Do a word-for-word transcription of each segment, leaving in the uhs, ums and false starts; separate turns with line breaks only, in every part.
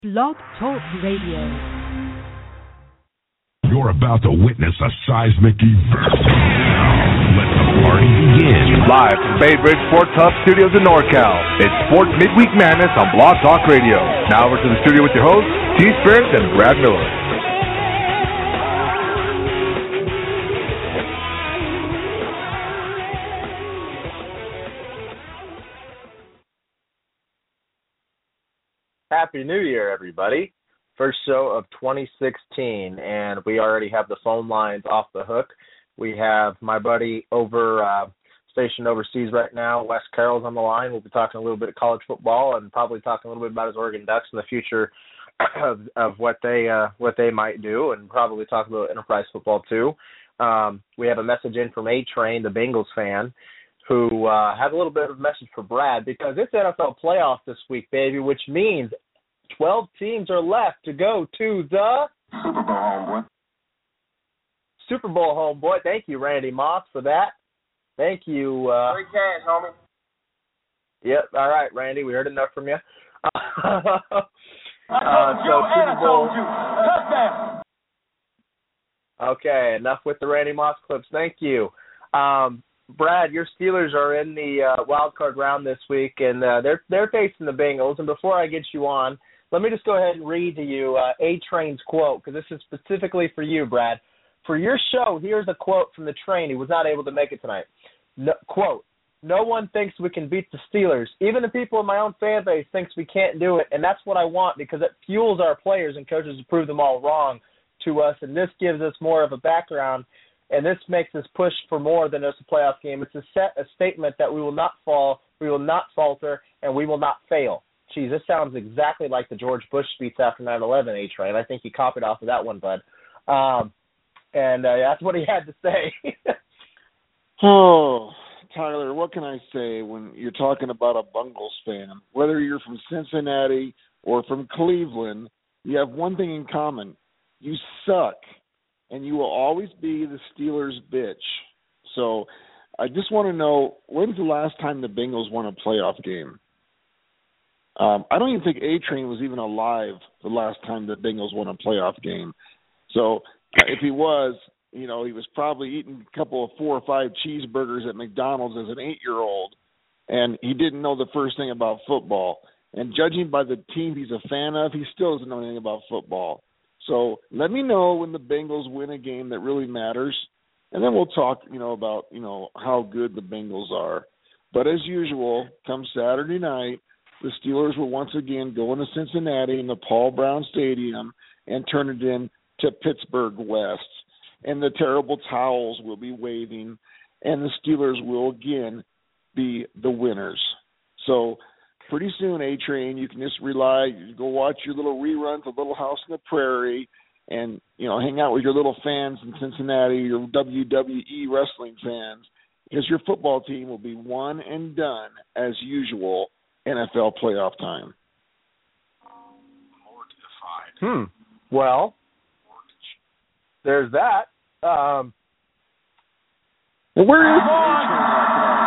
Blog Talk Radio.
You're about to witness a seismic event. Let the party begin.
Live from Bay Bridge Sports Hub Studios in NorCal, it's Sports Midweek Madness on Blog Talk Radio. Now over to the studio with your hosts, T. Spirit and Brad Miller.
Happy New Year, everybody. First show of twenty sixteen, and we already have the phone lines off the hook. We have my buddy over, uh, stationed overseas right now, Wes Carroll's on the line. We'll be talking a little bit of college football and probably talking a little bit about his Oregon Ducks and the future of, of what they uh, what they might do, and probably talk a little Enterprise football too. Um, we have a message in from A-Train, the Bengals fan, who uh, has a little bit of a message for Brad, because it's N F L playoffs this week, baby, which means twelve teams are left to go to the
Super Bowl, homeboy.
Super Bowl, homeboy. Thank you, Randy Moss, for that. Thank you. Uh,
Free cash, homie.
Yep. All right, Randy, we heard enough from you.
I told
uh,
you,
so
and
Super
I
Bowl.
told you. Touchdown.
Okay, enough with the Randy Moss clips. Thank you. Um, Brad, your Steelers are in the uh, wild card round this week, and uh, they're they're facing the Bengals. And before I get you on, let me just go ahead and read to you uh, A-Train's quote, because this is specifically for you, Brad. For your show, here's a quote from the train. He was not able to make it tonight. No, quote, "No one thinks we can beat the Steelers. Even the people in my own fan base thinks we can't do it, and that's what I want, because it fuels our players and coaches to prove them all wrong to us, and this gives us more of a background. And this makes us push for more than just a playoff game. It's a set a statement that we will not fall, we will not falter, and we will not fail." Geez, this sounds exactly like the George Bush speech after nine eleven, A-Train. I think you copied off of that one, bud. Um, and uh, that's what he had to say.
Oh, Tyler, what can I say when you're talking about a Bengals fan? Whether you're from Cincinnati or from Cleveland, you have one thing in common. You suck. And you will always be the Steelers' bitch. So I just want to know, when's the last time the Bengals won a playoff game? Um, I don't even think A-Train was even alive the last time the Bengals won a playoff game. So uh, if he was, you know, he was probably eating a couple of four or five cheeseburgers at McDonald's as an eight-year-old, and he didn't know the first thing about football. And judging by the team he's a fan of, he still doesn't know anything about football. So let me know when the Bengals win a game that really matters, and then we'll talk, you know, about, you know, how good the Bengals are. But as usual, come Saturday night, the Steelers will once again go into Cincinnati in the Paul Brown Stadium and turn it into Pittsburgh West. And the terrible towels will be waving, and the Steelers will again be the winners. So pretty soon, A-Train, you can just rely, you go watch your little reruns of Little House on the Prairie and, you know, hang out with your little fans in Cincinnati, your W W E wrestling fans, because your football team will be one and done, as usual, N F L playoff time.
Hmm. Well, there's that. Um,
and where is A-Train?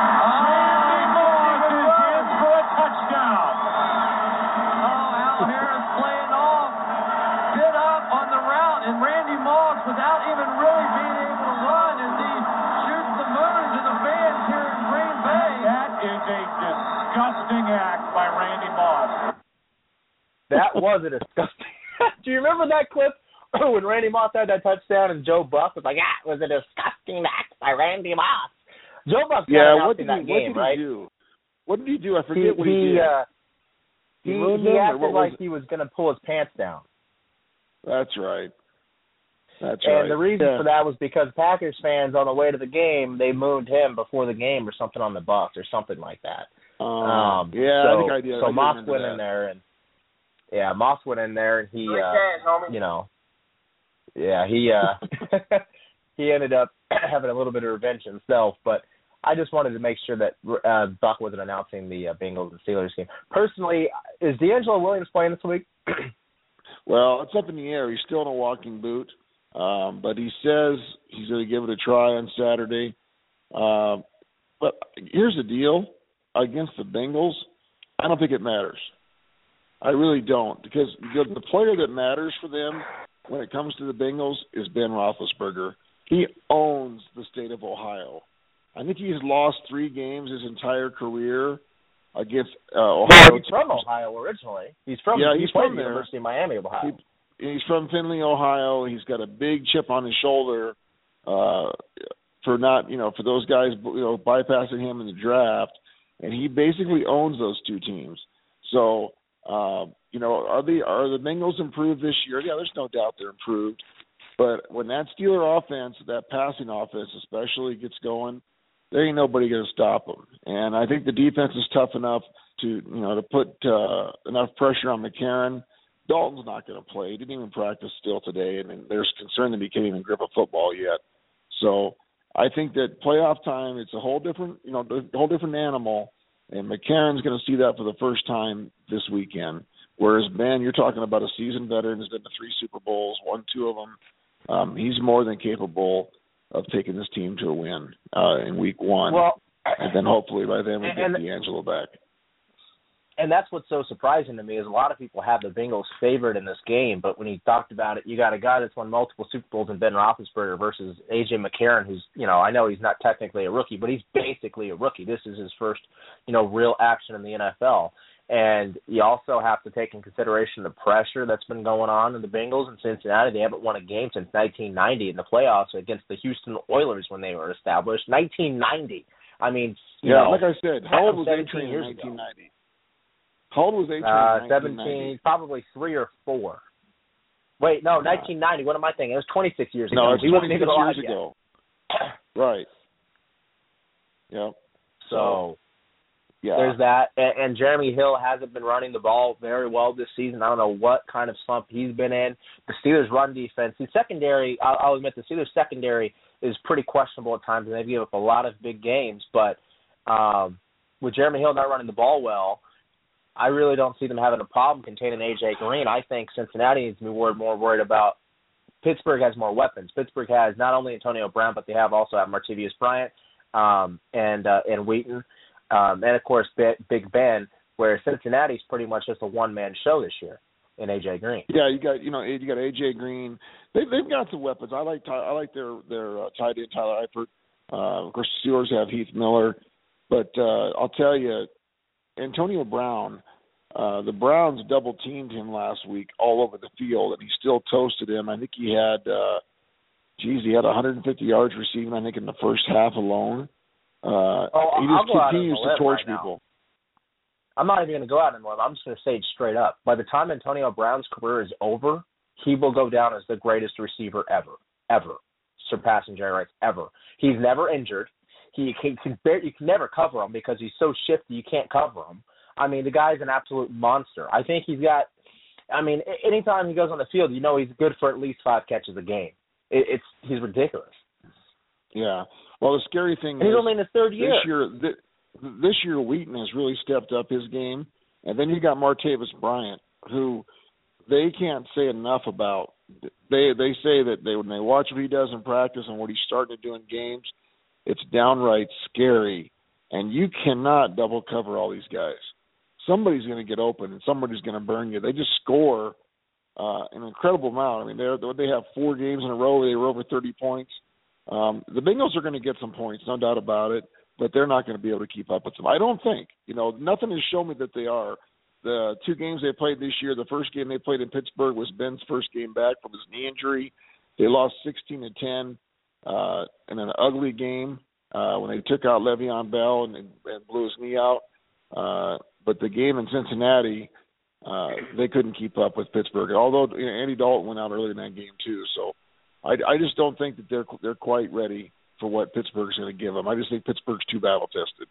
Without even really being able to run as he shoots the moon to the fans here in Green Bay. That is a disgusting act by Randy Moss.
That was a disgusting Do you remember that clip when Randy Moss had that touchdown and Joe Buck was like, ah, it was a disgusting act by Randy Moss. Joe Buck's
yeah,
got
what did,
that
he,
game,
what did
right?
he do? What did he do? I forget
he,
what he,
he
did.
Uh, he
he,
he, he acted like he was going to pull his pants down.
That's right. That's
and
right.
the reason
yeah.
for that was because Packers fans on the way to the game, they mooned him before the game or something on the bus or something like that.
Uh,
um,
yeah,
so,
I think I did.
So
I did
Moss went
that.
in there and yeah, Moss went in there and he, uh, you know, yeah, he uh, he ended up having a little bit of revenge himself. But I just wanted to make sure that uh, Buck wasn't announcing the uh, Bengals and Steelers game. Personally, is D'Angelo Williams playing this week?
Well, it's up in the air. He's still in a walking boot. Um, but he says he's going to give it a try on Saturday. Uh, but here's the deal. Against the Bengals, I don't think it matters. I really don't, because the, the player that matters for them when it comes to the Bengals is Ben Roethlisberger. He owns the state of Ohio. I think he's lost three games his entire career against uh, Ohio.
Well, he's from Ohio originally. He's from
yeah,
he's
he's
from
from
the
there.
University of Miami of Ohio.
He, he's from Findlay, Ohio. He's got a big chip on his shoulder uh, for not, you know, for those guys, you know, bypassing him in the draft, and he basically owns those two teams. So, uh, you know, are the are the Bengals improved this year? Yeah, there's no doubt they're improved. But when that Steeler offense, that passing offense especially, gets going, there ain't nobody going to stop them. And I think the defense is tough enough to, you know, to put uh, enough pressure on McCarron. Dalton's not going to play. He didn't even practice still today, and, and there's concern that he can't even grip a football yet. So I think that playoff time, it's a whole different, you know, a whole different animal, and McCarron's going to see that for the first time this weekend. Whereas Ben, you're talking about a seasoned veteran who's been to three Super Bowls, won two of them. Um, he's more than capable of taking this team to a win uh, in week one.
Well,
and then hopefully by then we get
and,
D'Angelo back.
And that's what's so surprising to me is a lot of people have the Bengals favored in this game, but when he talked about it, you got a guy that's won multiple Super Bowls in Ben Roethlisberger versus A J McCarron, who's, you know, I know he's not technically a rookie, but he's basically a rookie. This is his first, you know, real action in the N F L. And you also have to take in consideration the pressure that's been going on in the Bengals in Cincinnati. They haven't won a game since nineteen ninety in the playoffs against the Houston Oilers when they were established. nineteen ninety. I mean, you
yeah,
know,
like I said, how old was A-Train in nineteen ninety? How old was A-Train
uh,
in
seventeen, probably three or four. Wait, no,
yeah.
nineteen ninety. What am I thinking? It was twenty-six years
no,
ago.
it's
he wasn't
twenty-six
even alive
years
yet.
ago. Right. Yep.
So,
yeah.
There's that. And, and Jeremy Hill hasn't been running the ball very well this season. I don't know what kind of slump he's been in. The Steelers' run defense, the secondary, I'll, I'll admit the Steelers' secondary is pretty questionable at times, and they've given up a lot of big games. But um, with Jeremy Hill not running the ball well, I really don't see them having a problem containing A J Green. I think Cincinnati needs to be more, more worried about Pittsburgh has more weapons. Pittsburgh has not only Antonio Brown, but they have also have Martavis Bryant um, and uh, and Wheaton. Um, and, of course, Big Ben, where Cincinnati's pretty much just a one-man show this year in A J Green.
Yeah, you got you know you got A J Green. They, they've got some weapons. I like I like their their uh, tight end Tyler Eifert. Uh, of course, the Steelers have Heath Miller, but uh, I'll tell you, Antonio Brown. Uh, the Browns double teamed him last week all over the field, and he still toasted him. I think he had, uh, geez, he had one hundred fifty yards receiving. I think in the first half alone. Uh,
oh,
he
I'll
just
go
continues to torch
right
people.
Now. I'm not even going to go out on a limb. I'm just going to say it straight up. By the time Antonio Brown's career is over, he will go down as the greatest receiver ever, ever, surpassing Jerry Rice ever. He's never injured. He can, can bear, you can never cover him because he's so shifty you can't cover him. I mean, the guy's an absolute monster. I think he's got – I mean, anytime he goes on the field, you know he's good for at least five catches a game. It, it's He's ridiculous.
Yeah. Well, the scary thing
and
is
he's only in his third year.
This year, th- this year Wheaton has really stepped up his game. And then you got Martavis Bryant, who they can't say enough about. They they say that they when they watch what he does in practice and what he's starting to do in games, it's downright scary. And you cannot double cover all these guys. Somebody's going to get open and somebody's going to burn you. They just score uh, an incredible amount. I mean, they they have four games in a row where they were over thirty points. Um, the Bengals are going to get some points, no doubt about it, but they're not going to be able to keep up with them. I don't think. You know, nothing has shown me that they are. The two games they played this year, the first game they played in Pittsburgh was Ben's first game back from his knee injury. They lost sixteen to ten uh, in an ugly game uh, when they took out Le'Veon Bell and, and blew his knee out. Uh, but the game in Cincinnati, uh, they couldn't keep up with Pittsburgh. Although you know, Andy Dalton went out early in that game too, so I, I just don't think that they're they're quite ready for what Pittsburgh's going to give them. I just think Pittsburgh's too battle tested.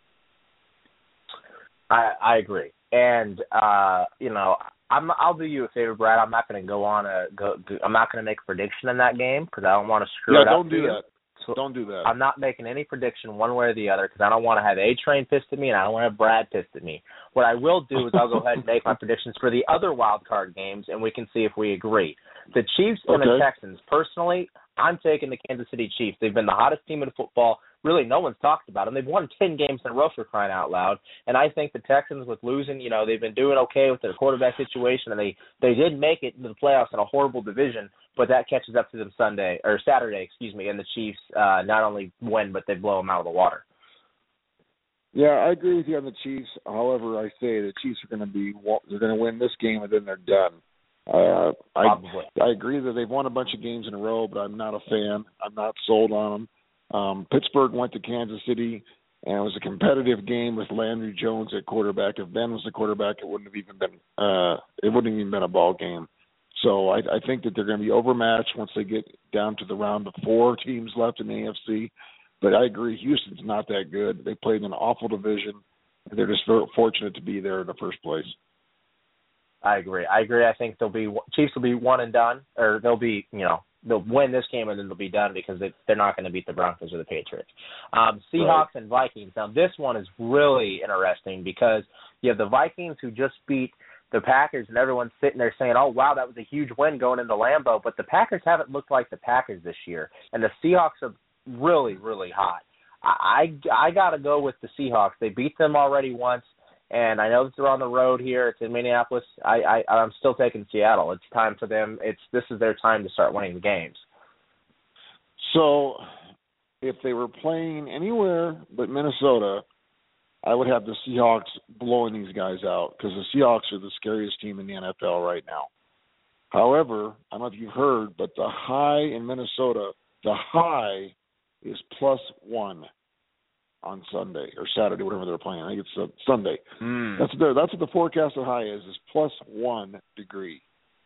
I, I agree, and uh, you know, I'm, I'll do you a favor, Brad. I'm not going to go on a go. I'm not going to make a prediction in that game because I don't want to screw
yeah,
it up.
don't do
you.
that.
So
don't do that.
I'm not making any prediction one way or the other because I don't want to have A-Train pissed at me and I don't want to have Brad pissed at me. What I will do is I'll go ahead and make my predictions for the other wild card games, and we can see if we agree. The Chiefs and
okay.
the Texans, personally, I'm taking the Kansas City Chiefs. They've been the hottest team in football. really no one's talked about them. They've won ten games in a row, for crying out loud. And I think the Texans, with losing, you know, they've been doing okay with their quarterback situation, and they, they did make it into the playoffs in a horrible division, but that catches up to them Sunday, or Saturday, excuse me, and the Chiefs uh, not only win, but they blow them out of the water.
Yeah, I agree with you on the Chiefs. However, I say the Chiefs are going to be they're going to win this game and then they're done. Uh, I I agree that they've won a bunch of games in a row, but I'm not a fan. I'm not sold on them. Um, Pittsburgh went to Kansas City, and it was a competitive game with Landry Jones at quarterback. If Ben was the quarterback, it wouldn't have even been uh, it wouldn't have even been a ball game. So I, I think that they're going to be overmatched once they get down to the round of four teams left in the A F C. But I agree, Houston's not that good. They played in an awful division, and they're just very fortunate to be there in the first place.
I agree. I agree. I think they'll be Chiefs will be one and done, or they'll be, you know, they'll win this game and then they'll be done because they, they're not going to beat the Broncos or the Patriots. Um, Seahawks right. and Vikings. Now, this one is really interesting because you have the Vikings who just beat the Packers, and everyone's sitting there saying, oh, wow, that was a huge win going into Lambeau. But the Packers haven't looked like the Packers this year, and the Seahawks are really, really hot. I, I, I got to go with the Seahawks. They beat them already once, and I know that they're on the road here. It's in Minneapolis. I, I, I'm still taking Seattle. It's time for them. It's This is their time to start winning the games.
So if they were playing anywhere but Minnesota, I would have the Seahawks blowing these guys out because the Seahawks are the scariest team in the N F L right now. However, I don't know if you've heard, but the high in Minnesota, the high is plus one on Sunday or Saturday, whatever they're playing. I think it's uh, Sunday. Mm. That's the that's what the forecasted high is, is plus one degree.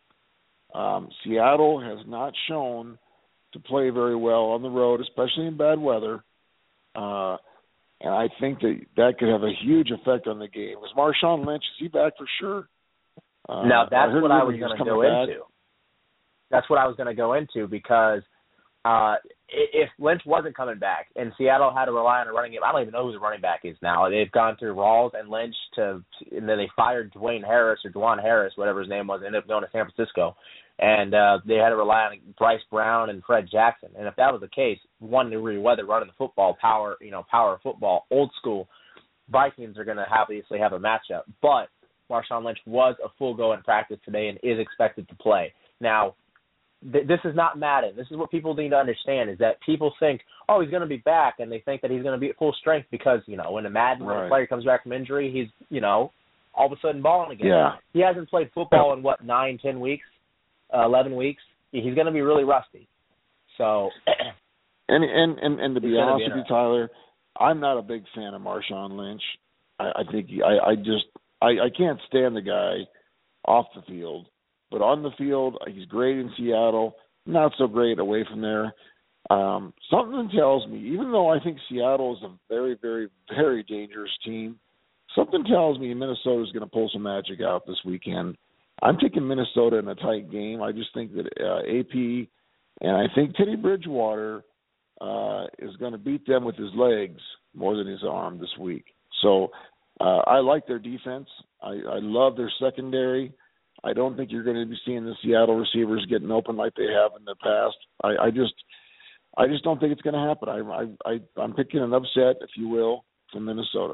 Um, Seattle has not shown to play very well on the road, especially in bad weather. Uh, and I think that that could have a huge effect on the game. Was Marshawn Lynch, is he back for sure? Uh,
now, that's
I
what I was going to go
back.
into. That's what I was going to go into because uh, if Lynch wasn't coming back and Seattle had to rely on a running game, I don't even know who the running back is now. They've gone through Rawls and Lynch to, and then they fired Dwayne Harris or Dwan Harris, whatever his name was, and ended up going to San Francisco. And uh, they had to rely on Bryce Brown and Fred Jackson. And if that was the case, one degree weather, running the football, power, you know, power football, old school, Vikings are going to obviously have a matchup. But Marshawn Lynch was a full go in practice today and is expected to play. Now, th- this is not Madden. This is what people need to understand is that people think, oh, he's going to be back, and they think that he's going to be at full strength because, you know, when a Madden
right.
when a player comes back from injury, he's, you know, all of a sudden balling again.
Yeah.
He hasn't played football in, what, nine, ten weeks? Uh, eleven weeks, he's going to be really rusty. So,
and and and, and to be honest with you, Tyler, I'm not a big fan of Marshawn Lynch. I, I think he, I, I just I, I can't stand the guy off the field, but on the field, he's great in Seattle. Not so great away from there. Um, something tells me, even though I think Seattle is a very, very, very dangerous team, something tells me Minnesota is going to pull some magic out this weekend. I'm taking Minnesota in a tight game. I just think that uh, A P and I think Teddy Bridgewater uh, is going to beat them with his legs more than his arm this week. So uh, I like their defense. I, I love their secondary. I don't think you're going to be seeing the Seattle receivers getting open like they have in the past. I, I just, I just don't think it's going to happen. I, I, I, I'm picking an upset, if you will, from Minnesota.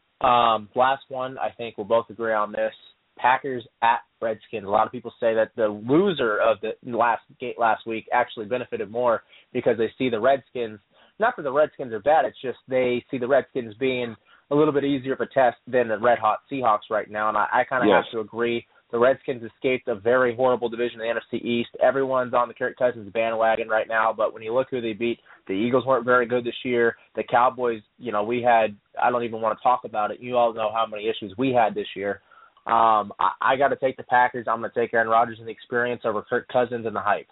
Um, last one, I think we'll both agree on this. Packers at Redskins. A lot of people say that the loser of the last last week actually benefited more because they see the Redskins. Not that the Redskins are bad, it's just they see the Redskins being a little bit easier of a test than the red hot Seahawks right now. And I, I kind of
yes.
have to agree. The Redskins escaped a very horrible division in the N F C East. Everyone's on the Kirk Cousins bandwagon right now, but when you look who they beat, the Eagles weren't very good this year. The Cowboys, you know, we had, I don't even want to talk about it. You all know how many issues we had this year. Um, I, I got to take the Packers. I'm going to take Aaron Rodgers and the experience over Kirk Cousins and the hype.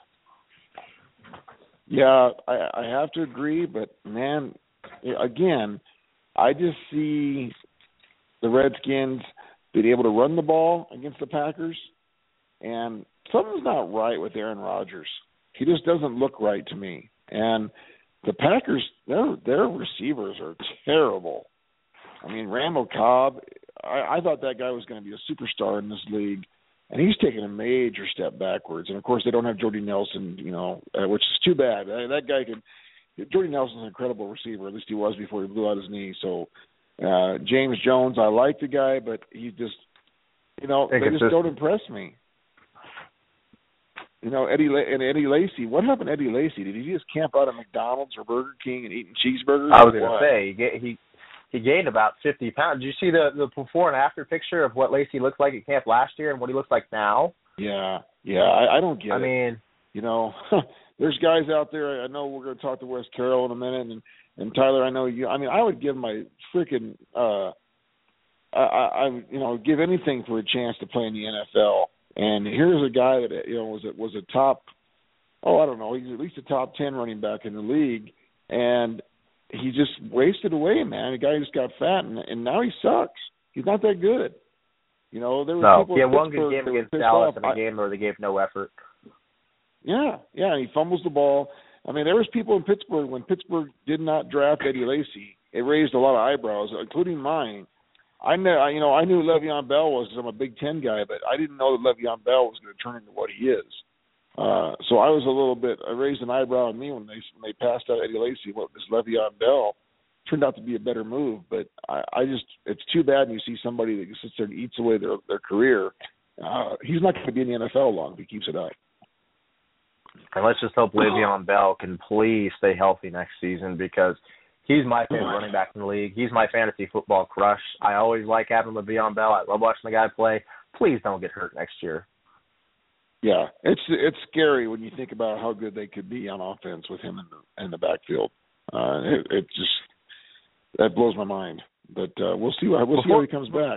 Yeah, I, I have to agree, but, man, again, I just see the Redskins being able to run the ball against the Packers, and something's not right with Aaron Rodgers. He just doesn't look right to me. And the Packers, their their receivers are terrible. I mean, Randall Cobb, I, I thought that guy was going to be a superstar in this league, and he's taken a major step backwards. And, of course, they don't have Jordy Nelson, you know, uh, which is too bad. Uh, that guy could Jordy Nelson's an incredible receiver. At least he was before he blew out his knee. So uh, James Jones, I like the guy, but he just, you know, they just don't impress me. You know, Eddie La- and Eddie Lacy. What happened to Eddie Lacy? Did he just camp out at McDonald's or Burger King and eating cheeseburgers?
I was going to say he, he he gained about fifty pounds. Did you see the the before and after picture of what Lacy looked like at camp last year and what he looks like now?
Yeah, yeah. I, I don't get
I
it.
I mean,
you know, there's guys out there. I know we're going to talk to Wes Carroll in a minute, and and Tyler. I know you. I mean, I would give my freaking. Uh, I, I, I you know give anything for a chance to play in the N F L. And here's a guy that you know was a, was a top, oh I don't know, he's at least a top ten running back in the league, and he just wasted away, man. The guy just got fat, and, and now he sucks. He's not that good. You know, there were
no,
people
he
in
had one
Pittsburgh
good game
that were
against
pissed
Dallas
off.
and a game where they gave no effort.
Yeah, yeah, he fumbles the ball. I mean, there was people in Pittsburgh when Pittsburgh did not draft Eddie Lacy. It raised a lot of eyebrows, including mine. I know, you know, I knew who Le'Veon Bell was because I'm a Big Ten guy, but I didn't know that Le'Veon Bell was going to turn into what he is. Uh, so I was a little bit, I raised an eyebrow at me when they when they passed out Eddie Lacy. What this Le'Veon Bell turned out to be a better move, but I, I just, it's too bad when you see somebody that sits there and eats away their their career. Uh, he's not going to be in the N F L long if he keeps it up.
And let's just hope Le'Veon Bell can please stay healthy next season because he's my favorite running back in the league. He's my fantasy football crush. I always like having Le'Veon Bell. I love watching the guy play. Please don't get hurt next year.
Yeah, it's it's scary when you think about how good they could be on offense with him in the in the backfield. Uh, it, it just that blows my mind. But uh, we'll see. We'll
before,
see how he comes back.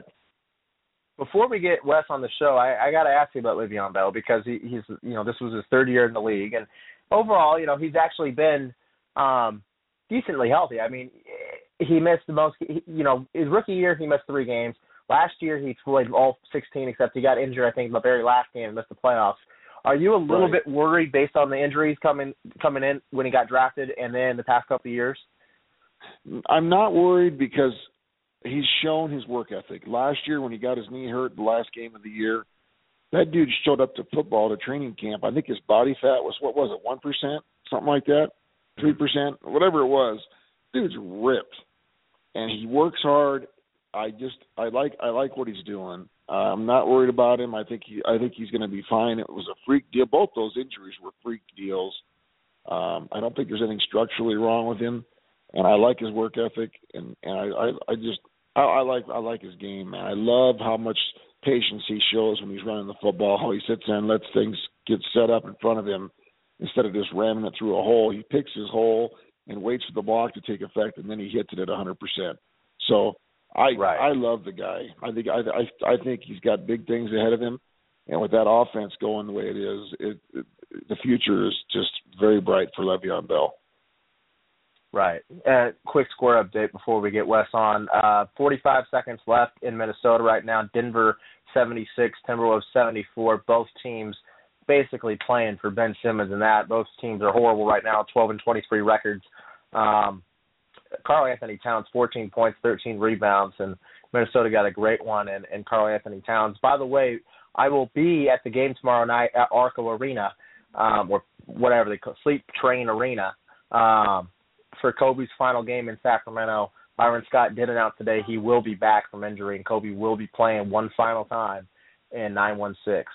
Before we get Wes on the show, I, I got to ask you about Le'Veon Bell because he, he's you know this was his third year in the league, and overall, you know, he's actually been um, decently healthy. I mean, he missed the most. He, you know, his rookie year he missed three games. Last year he played all sixteen, except he got injured. I think the very last game and missed the playoffs. Are you a little
Right.
bit worried based on the injuries coming coming in when he got drafted, and then the past couple of years?
I'm not worried because he's shown his work ethic. Last year when he got his knee hurt, the last game of the year, that dude showed up to football to training camp. I think his body fat was, what was it, one percent? Something like that? three percent? Whatever it was. Dude's ripped. And he works hard. I just I like I like what he's doing. Uh, I'm not worried about him. I think he I think he's going to be fine. It was a freak deal. Both those injuries were freak deals. Um, I don't think there's anything structurally wrong with him, and I like his work ethic. And, and I, I I just I, I like I like his game, man. I love how much patience he shows when he's running the football. How he sits there and lets things get set up in front of him instead of just ramming it through a hole. He picks his hole and waits for the block to take effect, and then he hits it at one hundred percent. So. I
right.
I love the guy. I think I, I I think he's got big things ahead of him, and with that offense going the way it is, it, it the future is just very bright for Le'Veon Bell.
Right. Uh, quick score update before we get Wes on. Uh, forty-five seconds left in Minnesota right now. Denver seventy-six, Timberwolves seventy-four. Both teams basically playing for Ben Simmons and that. Both teams are horrible right now, twelve and twenty-three records. Um, Karl Anthony Towns, fourteen points, thirteen rebounds, and Minnesota got a great one in, in Karl Anthony Towns. By the way, I will be at the game tomorrow night at Arco Arena, um, or whatever they call it, Sleep Train Arena, um, for Kobe's final game in Sacramento. Byron Scott did announce today he will be back from injury, and Kobe will be playing one final time in nine one six.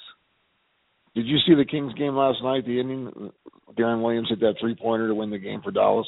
Did you see the Kings game last night, the inning? Darren Williams hit that three-pointer to win the game for Dallas.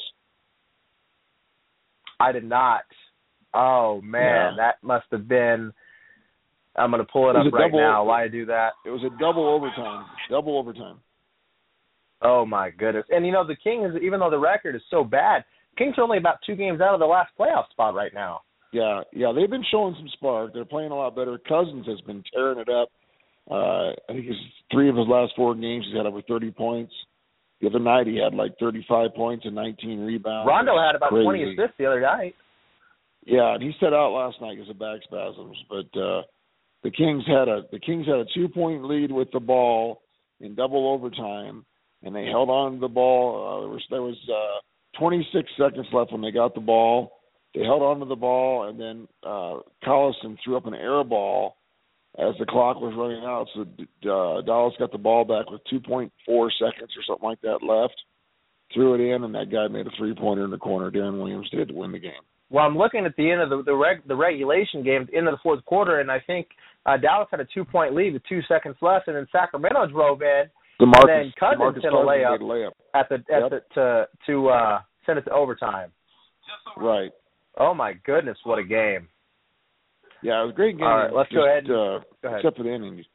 I did not. Oh, man,
yeah.
that must have been – I'm going to pull it,
it
up right
double,
now while I do that.
It was a double overtime. Double overtime.
Oh, my goodness. And, you know, the Kings, even though the record is so bad, Kings are only about two games out of the last playoff spot right now.
Yeah, yeah, they've been showing some spark. They're playing a lot better. Cousins has been tearing it up. Uh, I think his three of his last four games he's had over thirty points. The other night he had like thirty-five points and nineteen rebounds.
Rondo had about
Crazy.
twenty assists the other night.
Yeah, and he sat out last night because of back spasms. But uh, the Kings had a the Kings had a two point lead with the ball in double overtime, and they held on to the ball. Uh, there was there was uh, twenty-six seconds left when they got the ball. They held on to the ball, and then uh, Collison threw up an air ball as the clock was running out. So uh, Dallas got the ball back with two point four seconds or something like that left. threw it in, and that guy made a three-pointer in the corner. Darren Williams did to win the game.
Well, I'm looking at the end of the the, reg, the regulation game, end of the fourth quarter, and I think uh, Dallas had a two-point lead with two seconds left, and then Sacramento drove in,
DeMarcus,
and then Cousins
DeMarcus
hit a
Cousins
layup,
made a layup
at the at
yep.
the to to uh, send it to overtime.
Right.
Oh my goodness, what a game!
Yeah, it was a great game.
All right, let's
just,
go ahead.
Uh,
go ahead.
Except for the innings.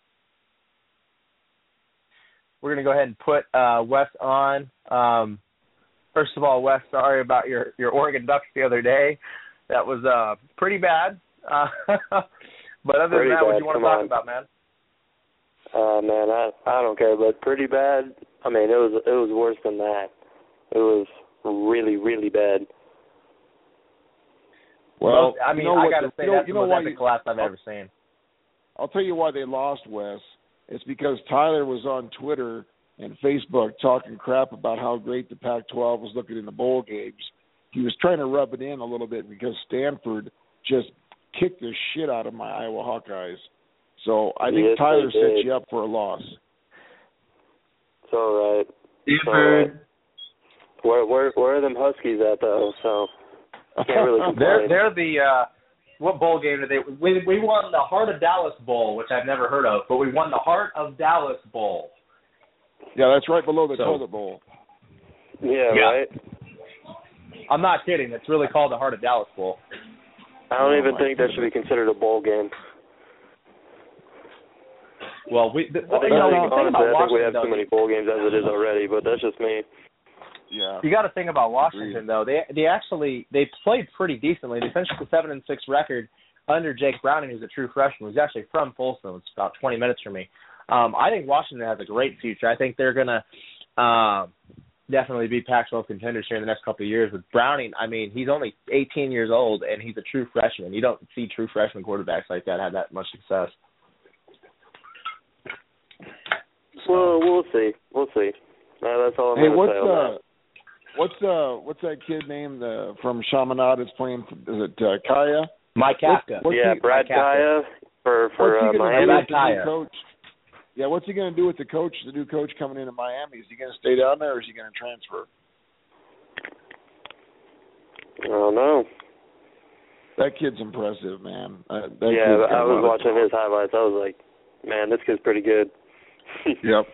We're going to go ahead and put uh, Wes on. Um, first of all, Wes, sorry about your, your Oregon Ducks the other day. That was uh, pretty bad. Uh, but other
pretty
than that,
bad.
what do you want
Come
to talk
on.
about, man?
Uh, man, I I don't care, but pretty bad. I mean, it was it was worse than that. It was really, really bad.
Well,
I mean,
you know
I
what,
got to say
you know,
that's
you
the
know
most
why
epic
you,
collapse I've
I'll,
ever seen.
I'll tell you why they lost, Wes. It's because Tyler was on Twitter and Facebook talking crap about how great the Pac twelve was looking in the bowl games. He was trying to rub it in a little bit because Stanford just kicked the shit out of my Iowa Hawkeyes. So I think
yes,
Tyler set
did.
you up for a loss.
It's all right.
Stanford.
Right. Where where where are them Huskies at though? So can't really complain.
They're they're the uh, what bowl game did they? We we won the Heart of Dallas Bowl, which I've never heard of, but we won the Heart of Dallas Bowl.
Yeah, that's right below the
So,
toilet bowl.
Yeah,
Yeah.
right.
I'm not kidding. It's really called the Heart of Dallas Bowl.
I don't
Oh,
even
my
think that
goodness.
should be considered a bowl game.
Well, we the,
I think,
you know,
I
the
think,
thing
honestly,
about
I think we
Washington,
have
though,
too many bowl games as it is already, but that's just me.
Yeah.
you got to think about Washington though. They they actually they played pretty decently. They finished with a seven and six record under Jake Browning, who's a true freshman. Who's actually from Folsom. It's about twenty minutes from me. Um, I think Washington has a great future. I think they're gonna uh, definitely be Pac twelve contenders here in the next couple of years. With Browning, I mean, he's only eighteen years old and he's a true freshman. You don't see true freshman quarterbacks like that have that much success.
Well, we'll see. We'll see. Uh, that's all I'm
Hey,
going to
what's
say on
uh,
that.
what's uh, what's that kid named uh, from Chaminade that's playing? Is it uh, Kaya?
Mike Kafka.
What's
Yeah,
he-
Brad
Mike Kafka.
Kaya for for
What's
uh,
he gonna
Miami.
do with the
Kaya.
new coach? Yeah, what's he going to do with the coach? The new coach coming into Miami, is he going to stay down there or is he going to transfer?
I don't know.
That kid's impressive, man. Uh, that
Yeah,
kid's got
I
a
was
lot of
watching his highlights. I was like, man, this kid's pretty good.
Yep.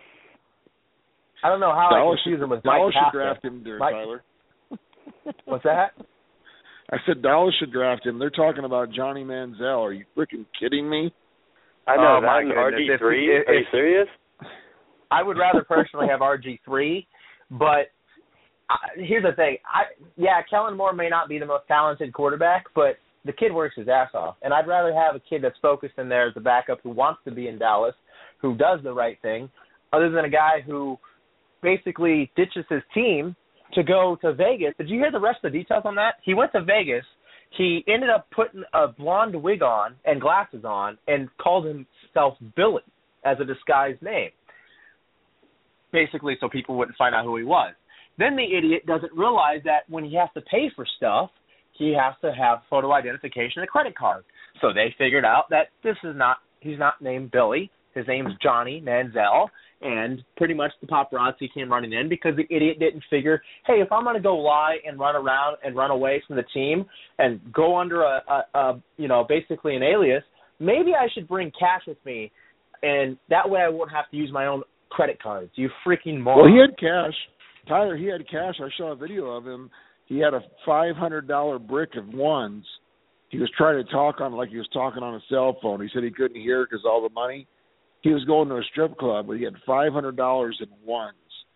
I don't know how
Dallas
I confuse
should,
him with Mike
Dallas should
Kafka.
draft him there,
Mike-
Tyler.
What's that?
I said Dallas should draft him. They're talking about Johnny Manziel. Are you freaking kidding me?
I know,
Oh, my
that and R
goodness.
G three.
If-
Are you
if-
serious?
I would rather personally have R G three, but I, here's the thing. I yeah, Kellen Moore may not be the most talented quarterback, but the kid works his ass off, and I'd rather have a kid that's focused in there as a backup who wants to be in Dallas, who does the right thing, other than a guy who basically ditches his team to go to Vegas. Did you hear the rest of the details on that? He went to Vegas. He ended up putting a blonde wig on and glasses on and called himself Billy as a disguised name, basically so people wouldn't find out who he was. Then the idiot doesn't realize that when he has to pay for stuff, he has to have photo identification and a credit card. So they figured out that this is not, he's not named Billy. His name's Johnny Manziel, and pretty much the paparazzi came running in because the idiot didn't figure, hey, if I'm going to go lie and run around and run away from the team and go under a, a, a, you know, basically an alias, maybe I should bring cash with me, and that way I won't have to use my own credit cards. You freaking moron.
Well, he had cash. Tyler, he had cash. I saw a video of him. He had a five hundred dollars brick of ones. He was trying to talk on it like he was talking on a cell phone. He said he couldn't hear because all the money. He was going to a strip club, but he had five hundred dollars in ones.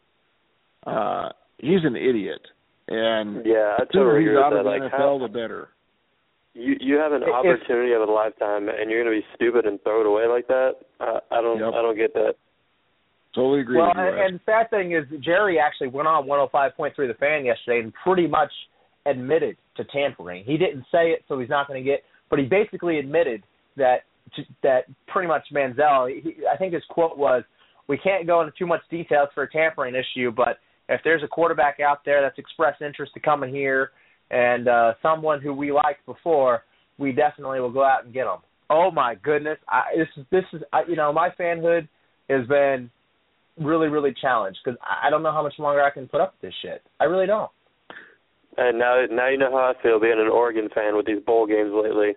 Uh, he's an idiot. And
Yeah, I
the sooner
totally
he's
agree
out
with
of
that.
the
Like,
N F L,
how,
the better.
you you have an
If-
opportunity of a lifetime, and you're going to be stupid and throw it away like that. Uh, I don't,
Yep.
I don't get that.
Totally agree
Well,
with you,
and,
Wes.
and the sad thing is Jerry actually went on one oh five point three The Fan yesterday and pretty much admitted to tampering. He didn't say it, so he's not going to get, but he basically admitted that that pretty much Manziel, he, I think his quote was, we can't go into too much details for a tampering issue, but if there's a quarterback out there that's expressed interest to come in here and uh, someone who we liked before, we definitely will go out and get him. Oh, my goodness. I, this is, this is I, you know, my fanhood has been really, really challenged because I don't know how much longer I can put up with this shit. I really don't.
And now, now you know how I feel being an Oregon fan with these bowl games lately.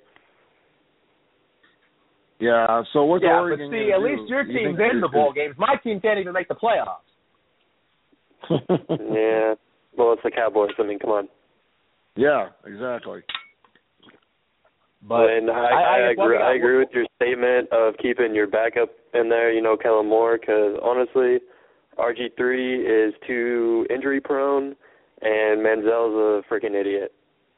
Yeah. So what's
yeah,
Oregon?
but see, at least your
you
team's in the bowl games. My team can't even make the playoffs.
Yeah. Well, it's the Cowboys. I mean, come on.
Yeah, exactly.
But
and I,
I,
I,
I
agree. I agree with your statement of keeping your backup in there. You know, Kellen Moore, because honestly, R G three is too injury prone, and Manziel's a freaking idiot.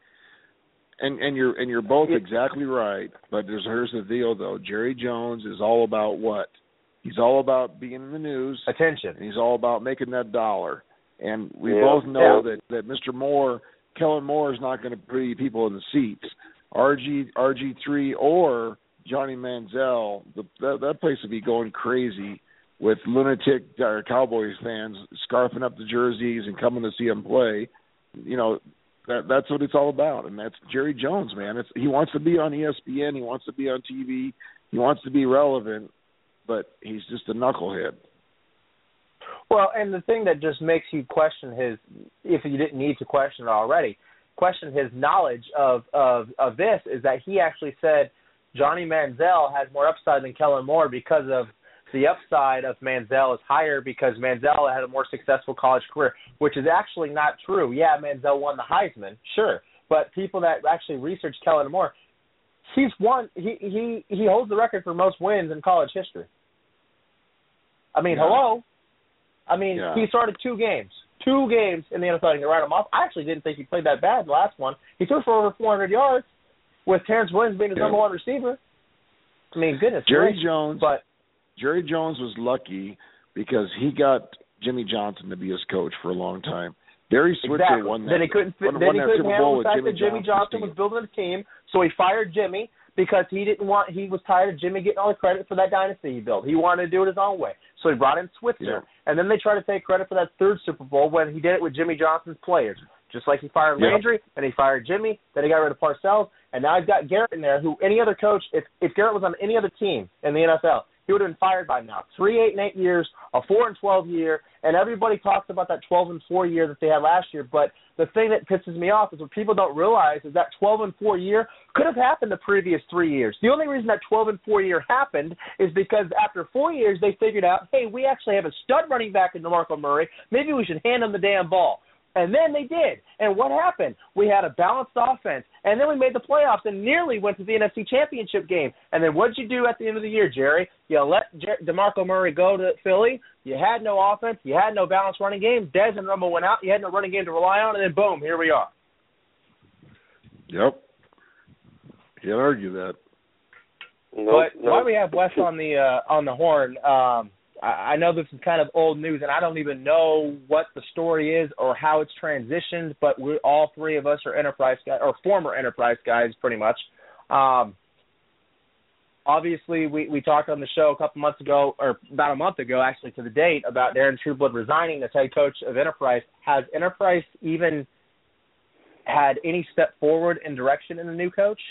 And and you're and you're both exactly right. But there's here's the deal though. Jerry Jones is all about what? He's all about being in the news.
Attention.
And he's all about making that dollar. And we
yeah.
both know
yeah.
that, that Mister Moore, Kellen Moore, is not going to put people in the seats. R G R G three or Johnny Manziel, the, that, that place would be going crazy with lunatic uh, Cowboys fans scarfing up the jerseys and coming to see them play. You know, that that's what it's all about, and that's Jerry Jones, man. It's, he wants to be on E S P N, he wants to be on T V, he wants to be relevant, but he's just a knucklehead.
Well, and the thing that just makes you question his, if you didn't need to question it already, question his knowledge of, of, of this is that he actually said Johnny Manziel has more upside than Kellen Moore because of the upside of Manziel is higher because Manziel had a more successful college career, which is actually not true. Yeah, Manziel won the Heisman, sure, but people that actually research Kellen Moore, he's won. He he he holds the record for most wins in college history. I mean,
yeah.
hello. I mean,
yeah.
he started two games, two games in the N F L. You can write him off. I actually didn't think he played that bad the last one. He threw for over four hundred yards with Terrence Williams being his yeah. number one receiver. I mean, goodness.
Jerry
gracious.
Jones,
but
Jerry Jones was lucky because he got Jimmy Johnson to be his coach for a long time. Barry Switzer
exactly.
won that.
Then he couldn't.
Won,
then
won
he
that
couldn't
Super
handle
Bowl
the fact
Jimmy
that Jimmy Johnson
team.
was building a team, so he fired Jimmy because he didn't want. He was tired of Jimmy getting all the credit for that dynasty he built. He wanted to do it his own way, so he brought in Switzer,
yeah.
and then they tried to take credit for that third Super Bowl when he did it with Jimmy Johnson's players. Just like he fired
yep.
Landry, then he fired Jimmy, then he got rid of Parcells, and now he's got Garrett in there. Who any other coach, if if Garrett was on any other team in the N F L, he would have been fired by now. Three, eight, and eight years, a four and twelve year, and everybody talks about that twelve and four year that they had last year. But the thing that pisses me off is what people don't realize is that twelve and four year could have happened the previous three years. The only reason that twelve and four year happened is because after four years they figured out, hey, we actually have a stud running back in DeMarco Murray. Maybe we should hand him the damn ball. And then they did. And what happened? We had a balanced offense. And then we made the playoffs and nearly went to the N F C Championship game. And then what did you do at the end of the year, Jerry? You let Jer- DeMarco Murray go to Philly. You had no offense. You had no balanced running game. Dez and Rumble went out. You had no running game to rely on. And then, boom, here we are.
Yep. Can't argue that.
Nope,
but
nope.
while we have Wes on the uh, on the horn, um, I know this is kind of old news, and I don't even know what the story is or how it's transitioned, but we all three of us are Enterprise guys, or former Enterprise guys, pretty much. Um, obviously, we, we talked on the show a couple months ago, or about a month ago, actually, to the date, about Darren Trueblood resigning as head coach of Enterprise. Has Enterprise even had any step forward in direction in the new coach?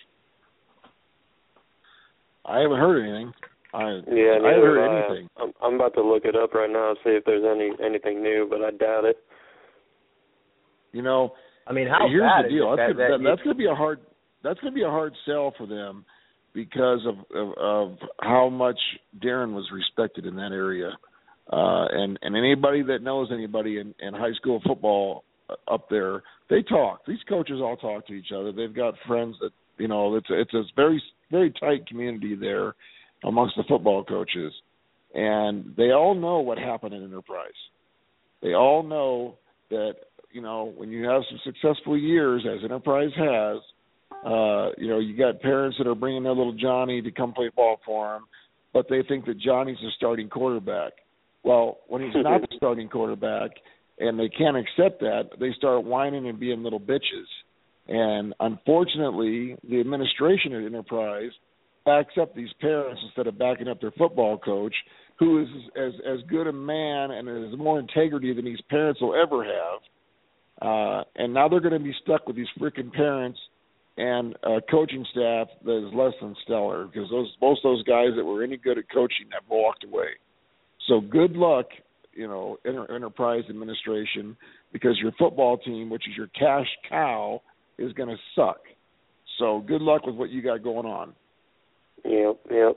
I haven't heard anything. I,
yeah,
I haven't heard
I,
anything.
I'm, I'm about to look it up right now, see if there's any anything new, but I doubt it.
You know,
I mean, how
here's
bad
the deal.
is
That's,
that,
gonna,
that
that, that's going to be a hard. That's going to be a hard sell for them because of, of of how much Darren was respected in that area, uh, and and anybody that knows anybody in, in high school football up there, they talk. These coaches all talk to each other. They've got friends that you know. It's a, it's a very very tight community there amongst the football coaches, and they all know what happened in Enterprise. They all know that, you know, when you have some successful years, as Enterprise has, uh, you know, you got parents that are bringing their little Johnny to come play ball for them, but they think that Johnny's the starting quarterback. Well, when he's not the starting quarterback and they can't accept that, they start whining and being little bitches. And unfortunately, the administration at Enterprise backs up these parents instead of backing up their football coach, who is as as good a man and has more integrity than these parents will ever have. Uh, and now they're going to be stuck with these freaking parents and a coaching staff that is less than stellar because those most of those guys that were any good at coaching have walked away. So good luck you know, enter, enterprise administration, because your football team, which is your cash cow, is going to suck. So good luck with what you got going on.
Yep, yep.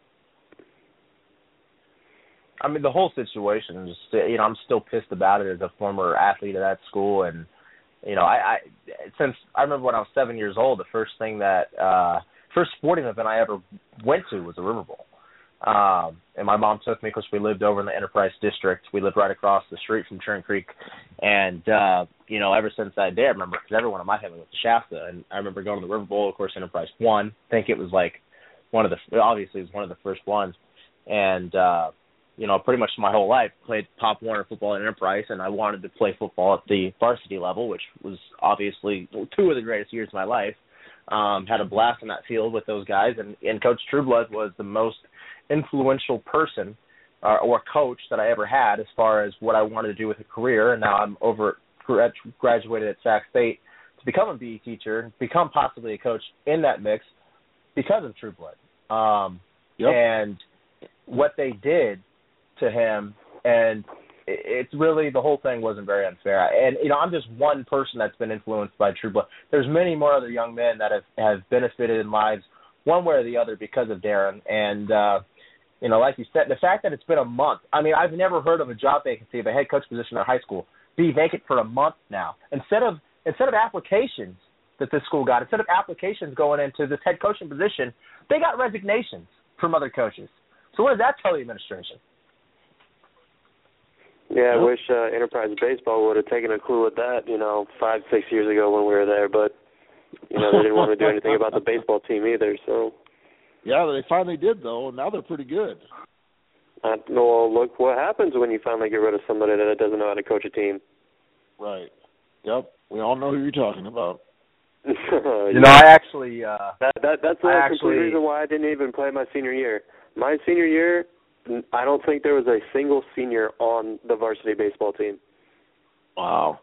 I mean, the whole situation is, you know, I'm still pissed about it as a former athlete at that school. And, you know, I, I since I remember when I was seven years old, the first thing that, uh, first sporting event I ever went to was the River Bowl. Um, and my mom took me because we lived over in the Enterprise District. We lived right across the street from Churn Creek. And, uh, you know, ever since that day, I remember, because everyone in my family went to Shasta. And I remember going to the River Bowl. Of course, Enterprise won. I think it was like one of the, obviously it was one of the first ones. And, uh, you know, pretty much my whole life played Pop Warner football at Enterprise, and I wanted to play football at the varsity level, which was obviously two of the greatest years of my life. Um, had a blast in that field with those guys, and, and Coach Trueblood was the most influential person uh, or coach that I ever had as far as what I wanted to do with a career. And now I'm over graduated at Sac State to become a B E teacher, become possibly a coach in that mix because of Trueblood. Um, yep. And what they did to him, and it's really, the whole thing wasn't very unfair. And, you know, I'm just one person that's been influenced by Trueblood. There's many more other young men that have, have benefited in lives one way or the other because of Darren. And, uh, you know, like you said, the fact that it's been a month, I mean, I've never heard of a job vacancy of a head coach position at high school be vacant for a month now. Instead of instead of applications that this school got, instead of applications going into this head coaching position, they got resignations from other coaches. So what does that tell the administration?
Yeah, I wish uh, Enterprise Baseball would have taken a clue at that, you know, five, six years ago when we were there. But, you know, they didn't want to do anything about the baseball team either. So.
Yeah, they finally did, though, and now they're pretty good.
Uh, well, look what happens when you finally get rid of somebody that doesn't know how to coach a team.
Right. Yep. We all know who you're talking about.
you know, I actually uh,
that, that that's the
actually,
complete reason why I didn't even play my senior year. My senior year, I don't think there was a single senior on the varsity baseball team.
Wow.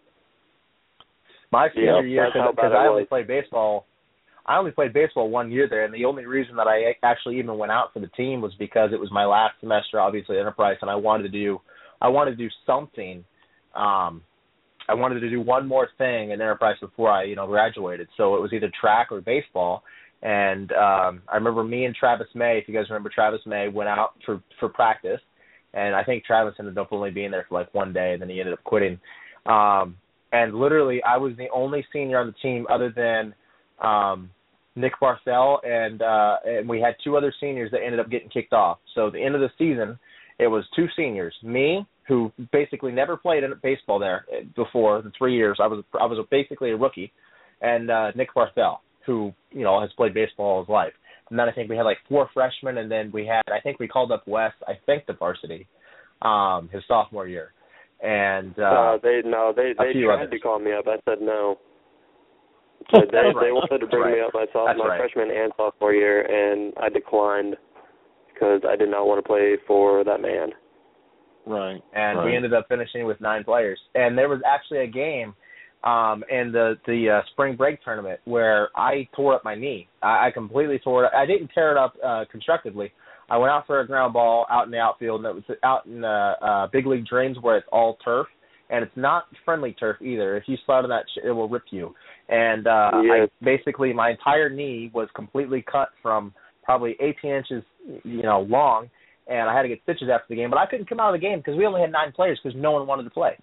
My senior
yep,
year, because I only played baseball, I only played baseball one year there, and the only reason that I actually even went out for the team was because it was my last semester, obviously, at Enterprise, and I wanted to do, I wanted to do something. Um, I wanted to do one more thing at Enterprise before I, you know, graduated. So it was either track or baseball. And um, I remember me and Travis May, if you guys remember, Travis May went out for, for practice. And I think Travis ended up only being there for like one day, and then he ended up quitting. Um, and literally I was the only senior on the team other than um, Nick Barcel, and, uh, and we had two other seniors that ended up getting kicked off. So at the end of the season, it was two seniors, me, who basically never played in baseball there before the three years. I was I was basically a rookie, and uh, Nick Barcel, who, you know, has played baseball all his life. And then I think we had like four freshmen, and then we had, I think we called up Wes, I think the varsity, um, his sophomore year. And uh,
uh, they no, they they tried
others.
to call me up. I said no. They they,
right.
they wanted to bring
right.
me up my sophomore,
right.
freshman, and sophomore year, and I declined because I did not want to play for that man.
Right.
And
right.
we ended up finishing with nine players. And there was actually a game um, in the the uh, spring break tournament where I tore up my knee. I, I completely tore it up. I didn't tear it up uh, constructively. I went out for a ground ball out in the outfield, and it was out in uh, uh, Big League Dreams where it's all turf. And it's not friendly turf either. If you slide on that, sh- it will rip you. And uh,
yes.
I, basically my entire knee was completely cut from probably eighteen inches, you know, long. And I had to get stitches after the game, but I couldn't come out of the game because we only had nine players because no one wanted to play.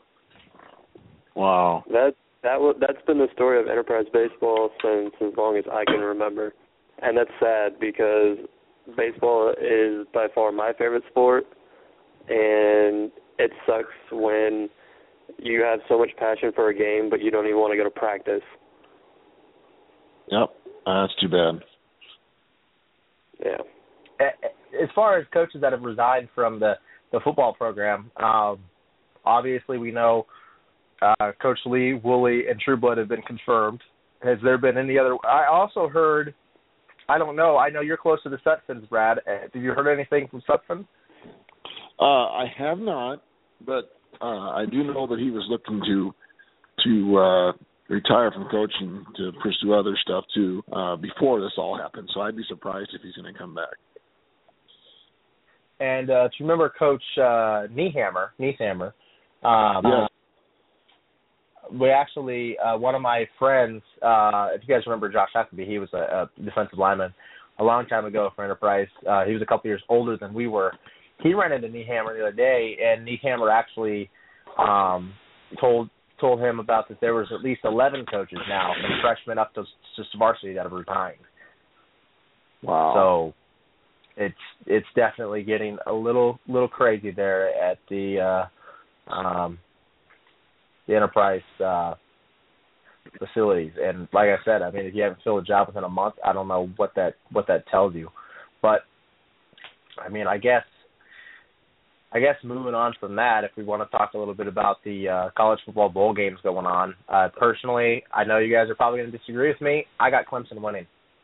Wow.
That that w- that's been the story of Enterprise Baseball since as long as I can remember, and that's sad because baseball is by far my favorite sport, and it sucks when you have so much passion for a game but you don't even want to go to practice.
Yep, uh, that's too bad.
Yeah.
As far as coaches that have resigned from the, the football program, um, obviously we know uh, Coach Lee, Woolley, and Trueblood have been confirmed. Has there been any other? I also heard, I don't know, I know you're close to the Sutphens, Brad. Have you heard anything from Sutphen?
Uh, I have not, but uh, I do know that he was looking to to uh, retire from coaching to pursue other stuff too uh, before this all happened. So I'd be surprised if he's going to come back.
And uh, do you remember Coach uh, Niehammer? Niehammer. Um,
yes.
We actually, uh, one of my friends, uh, if you guys remember Josh Huckabee, he was a, a defensive lineman a long time ago for Enterprise. Uh, he was a couple years older than we were. He ran into Niehammer the other day, and Niehammer actually um, told told him about that there was at least eleven coaches now, from freshmen up to, to varsity, that have resigned.
Wow.
So it's it's definitely getting a little little crazy there at the uh, um, the Enterprise uh, facilities. And like I said, I mean, if you haven't filled a job within a month, I don't know what that what that tells you. But I mean, I guess I guess moving on from that, if we want to talk a little bit about the uh, college football bowl games going on, uh, personally, I know you guys are probably going to disagree with me. I got Clemson winning.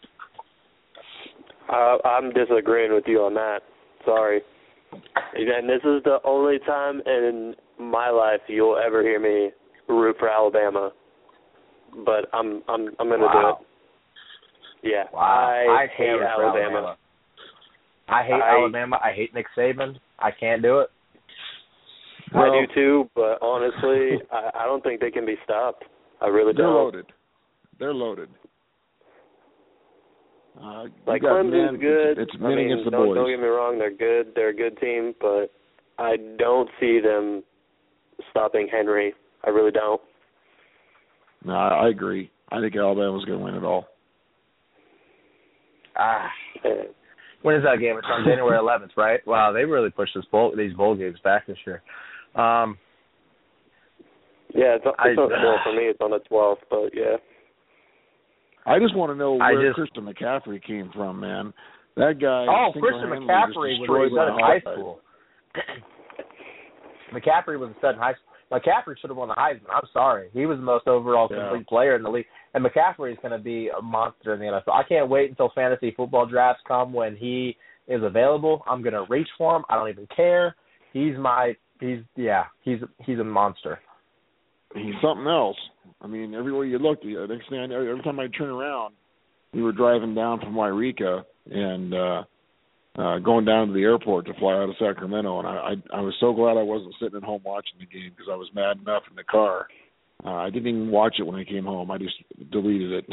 Uh, I'm disagreeing with you on that. Sorry. And this is the only time in my life you'll ever hear me root for Alabama. But I'm I'm I'm gonna
wow.
do it. Yeah.
Wow.
I,
I
hate Alabama.
Alabama. I hate
I,
Alabama. I hate Nick Saban. I can't do it.
I do too, but honestly, I, I don't think they can be stopped. I really
They're
don't.
loaded. They're loaded. Uh,
like
Clemson's
Clemson's good.
It's, it's
I
men
mean,
against the
don't,
boys.
don't get me wrong, they're good. They're a good team, but I don't see them stopping Henry. I really don't.
No, I, I agree. I think Alabama's going to win it all.
Ah.
Yeah.
When is that game? It's on January eleventh, right? Wow, they really pushed this bowl, these bowl games back this year. Um,
yeah, it's, it's
I,
on, well, for me, it's on the twelfth, but yeah.
I just want to know
I
where
just,
Christian McCaffrey came from, man. That guy.
Oh, Christian McCaffrey was a stud in high school. McCaffrey was a stud in high school. McCaffrey should have won the Heisman. I'm sorry. He was the most overall
yeah.
complete player in the league. And McCaffrey is going to be a monster in the N F L. I can't wait until fantasy football drafts come when he is available. I'm going to reach for him. I don't even care. He's my – he's – yeah, he's he's a monster.
He's something else. I mean, everywhere you look, the next thing I know, every time I turn around, we were driving down from Wairika and uh, uh, going down to the airport to fly out of Sacramento, and I, I, I was so glad I wasn't sitting at home watching the game because I was mad enough in the car. Uh, I didn't even watch it when I came home. I just deleted it.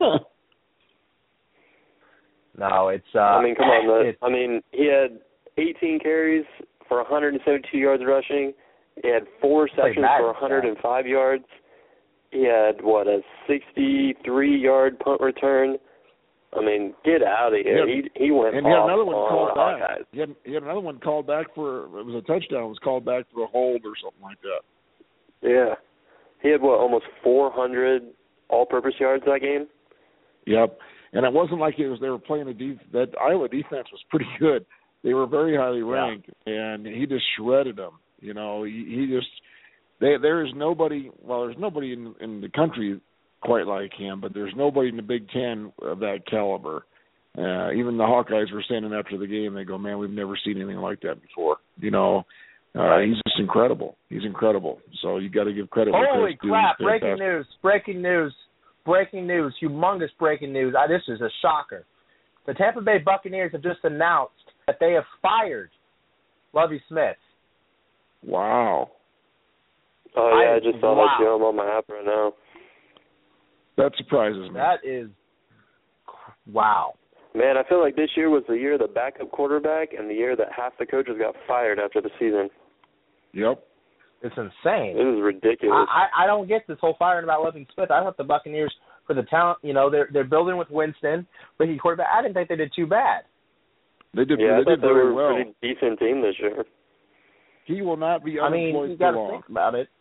No, it's. Uh,
I mean, come on. The,
it's,
I mean, he had eighteen carries for one hundred seventy-two yards rushing. He had four receptions for one hundred five yards. He had, what, a sixty-three-yard punt return. I mean, get out of here.
Yeah.
He he went
and he had
off
another one
on
called
Hawkeyes.
back. He had, he had another one called back for, it was a touchdown. It was called back for a hold or something like that.
Yeah. He had, what, almost four hundred all-purpose yards that game?
Yep. And it wasn't like it was they were playing a def- that Iowa defense was pretty good. They were very highly ranked, yeah. and he just shredded them. You know, he, he just they, there is nobody. Well, there's nobody in, in the country quite like him, but there's nobody in the Big Ten of that caliber. Uh, even the Hawkeyes were standing after the game. They go, "Man, we've never seen anything like that before." You know, uh, he's just incredible. He's incredible. So you got to give credit.
Holy crap! Breaking
fantastic.
news! Breaking news! Breaking news! Humongous breaking news! I, this is a shocker. The Tampa Bay Buccaneers have just announced that they have fired Lovie Smith.
Wow.
Oh, yeah, I,
I
just saw
wow.
that film on my app right now.
That surprises me.
That is, wow.
Man, I feel like this year was the year of the backup quarterback and the year that half the coaches got fired after the season.
Yep.
It's insane.
This is ridiculous.
I, I, I don't get this whole firing about Lovie Smith. I thought the Buccaneers, for the talent, you know, they're they're building with Winston, rookie quarterback. I didn't think they did too bad.
They did.
Yeah,
they
I thought
did
they
very
were
well.
a pretty decent team this year.
He will not be
I mean,
unemployed
you
for
got to
long.
think about it.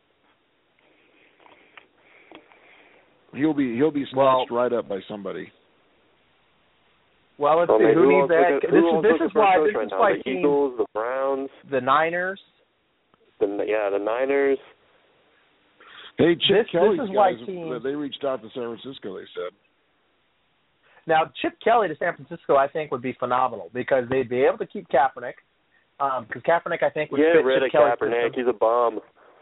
He'll be he'll be snatched
Well,
right up by somebody.
Well, let's
Well,
see.
I mean,
Who
who
needs
else
that?
look at-
This
who
is
else
this
looking
is
for a
why
coach
this
right
is
now?
why
The
teams,
Eagles, the Browns,
the Niners.
the yeah, the Niners.
Hey, Chip
This-
Kelly's
this is why
guys,
teams-
they reached out to San Francisco, they said.
Now, Chip Kelly to San Francisco, I think, would be phenomenal because they'd be able to keep Kaepernick. Um, because Kaepernick, I think, would
Get
fit
rid
Chip
of
Kelly's
Kaepernick.
system.
He's a bum.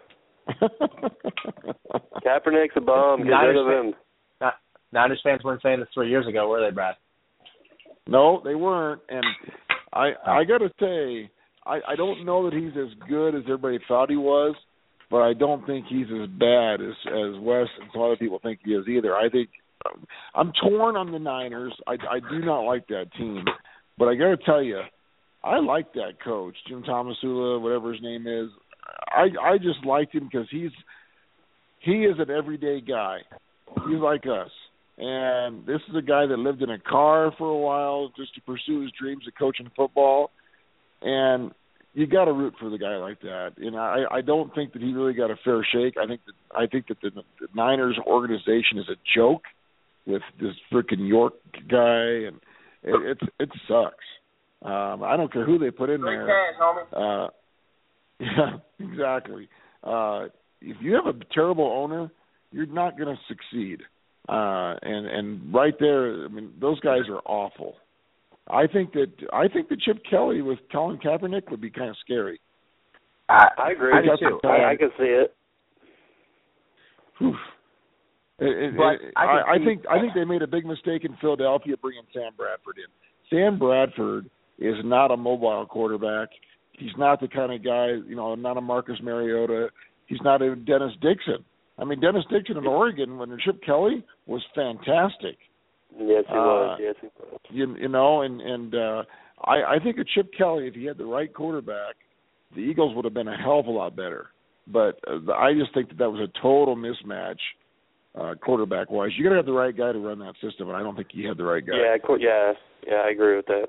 Kaepernick's a bum. Get
Niners
rid of him.
Not, Niners fans weren't saying this three years ago, were they, Brad?
No, they weren't. And I I got to say, I, I don't know that he's as good as everybody thought he was, but I don't think he's as bad as as Wes and some other people think he is either. I think um, I'm torn on the Niners. I, I do not like that team, but I got to tell you, I like that coach, Jim Tomasula, whatever his name is. I I just liked him because he's he is an everyday guy. He's like us. And this is a guy that lived in a car for a while just to pursue his dreams of coaching football. And you got to root for the guy like that. And I, I don't think that he really got a fair shake. I think that I think that the, the Niners organization is a joke with this freaking York guy, and it it, it sucks. Um, I don't care who they put in there. Uh, yeah, exactly. Uh, if you have a terrible owner, you're not going to succeed. Uh, and and right there, I mean, those guys are awful. I think that I think that Chip Kelly with Colin Kaepernick would be kind of scary.
I, I agree.
I,
I, too. I, I can see it.
Whew. It, it, it, I, I, I think I think they made a big mistake in Philadelphia bringing Sam Bradford in. Sam Bradford is not a mobile quarterback. He's not the kind of guy, you know, not a Marcus Mariota. He's not a Dennis Dixon. I mean, Dennis Dixon in Oregon when Chip Kelly was fantastic.
Yes, he
uh,
was. Yes, he was.
You, you know, and and uh, I, I think of Chip Kelly, if he had the right quarterback, the Eagles would have been a hell of a lot better. But uh, I just think that that was a total mismatch, uh, quarterback-wise. You got to have the right guy to run that system, and I don't think he had the right guy.
Yeah, yeah, yeah. I agree with that.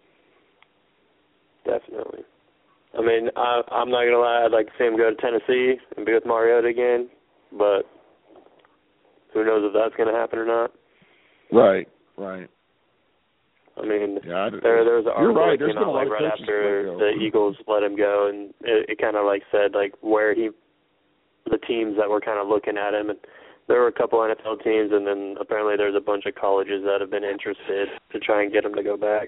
Definitely. I mean, I, I'm not gonna lie. I'd like to see him go to Tennessee and be with Mariota again, but who knows if that's gonna happen or not.
Right, right.
I mean,
yeah,
there there was an article
right.
that came out like right after the Eagles let him go, and it, it kind of like said like where he, the teams that were kind of looking at him, and there were a couple N F L teams, and then apparently there's a bunch of colleges that have been interested to try and get him to go back.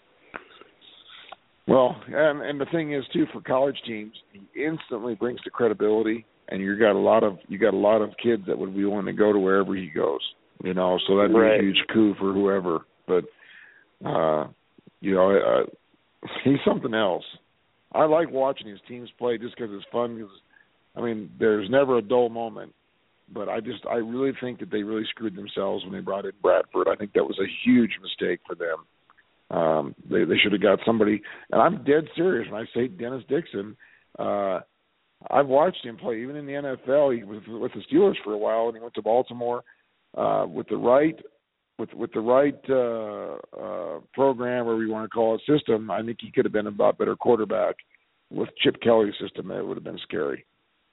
Well, and and the thing is too, for college teams, he instantly brings the credibility, and you got a lot of you got a lot of kids that would be willing to go to wherever he goes. You know, so that'd be
right.
a huge coup for whoever. But uh, you know, uh, he's something else. I like watching his teams play just because it's fun. Cause, I mean, there's never a dull moment. But I just I really think that they really screwed themselves when they brought in Bradford. I think that was a huge mistake for them. Um, they they should have got somebody, and I'm dead serious when I say Dennis Dixon. Uh, I've watched him play, even in the N F L. He was with the Steelers for a while, and he went to Baltimore uh, with the right with with the right uh, uh, program, or we want to call it system. I think he could have been a lot better quarterback. With Chip Kelly's system, it would have been scary.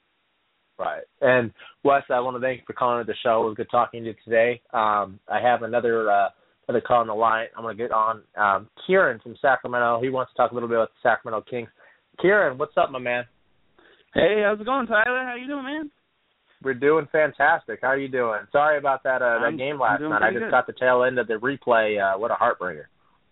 Right. And Wes, I want to thank you for calling the show. It was good talking to you today. Um, I have another. Uh, Another call on the line. I'm going to get on um, Kieran from Sacramento. He wants to talk a little bit about the Sacramento Kings. Kieran, what's up, my man?
Hey, how's it going, Tyler? How you doing, man?
We're doing fantastic. How are you doing? Sorry about that uh, that game last night. I just
good.
got the tail end of the replay. Uh, what a heartbreaker.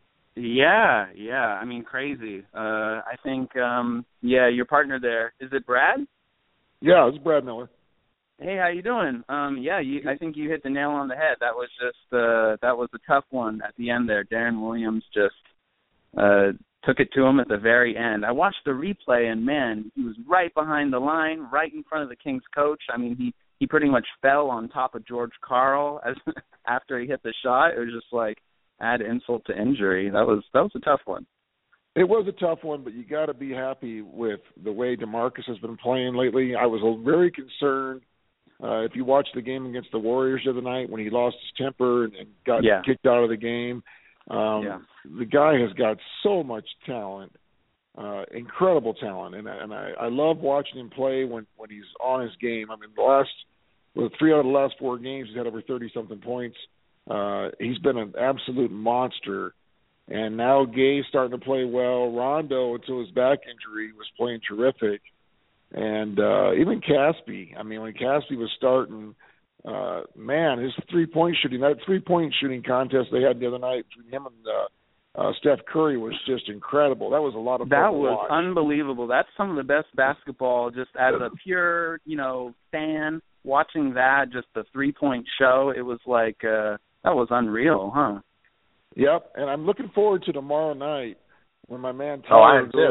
Yeah, yeah. I mean, crazy. Uh, I think, um, yeah, your partner there, is it Brad?
Yeah, it's Brad Miller.
Hey, how you doing? Um, yeah, you, I think you hit the nail on the head. That was just uh, that was a tough one at the end there. Darren Williams just uh, took it to him at the very end. I watched the replay, and man, he was right behind the line, right in front of the Kings coach. I mean, he, he pretty much fell on top of George Karl as after he hit the shot. It was just like add insult to injury. That was that was a tough one.
It was a tough one, but you got to be happy with the way DeMarcus has been playing lately. I was very concerned. Uh, if you watched the game against the Warriors the other night when he lost his temper and, and got
yeah.
kicked out of the game, um, yeah. the guy has got so much talent, uh, incredible talent, and, and I, I love watching him play when, when he's on his game. I mean, the last well, three out of the last four games, he's had over thirty-something points. Uh, he's been an absolute monster, and now Gay's starting to play well. Rondo, until his back injury, was playing terrific. And uh, even Caspi, I mean, when Caspi was starting, uh, man, his three-point shooting, that three-point shooting contest they had the other night between him and uh, uh, Steph Curry was just incredible. That was a lot of fun
That
to
was
watch.
Unbelievable. That's some of the best basketball, just as a pure, you know, fan, watching that, just the three-point show, it was like, uh, that was unreal, huh?
Yep, and I'm looking forward to tomorrow night when my man
Tyler
oh, goes,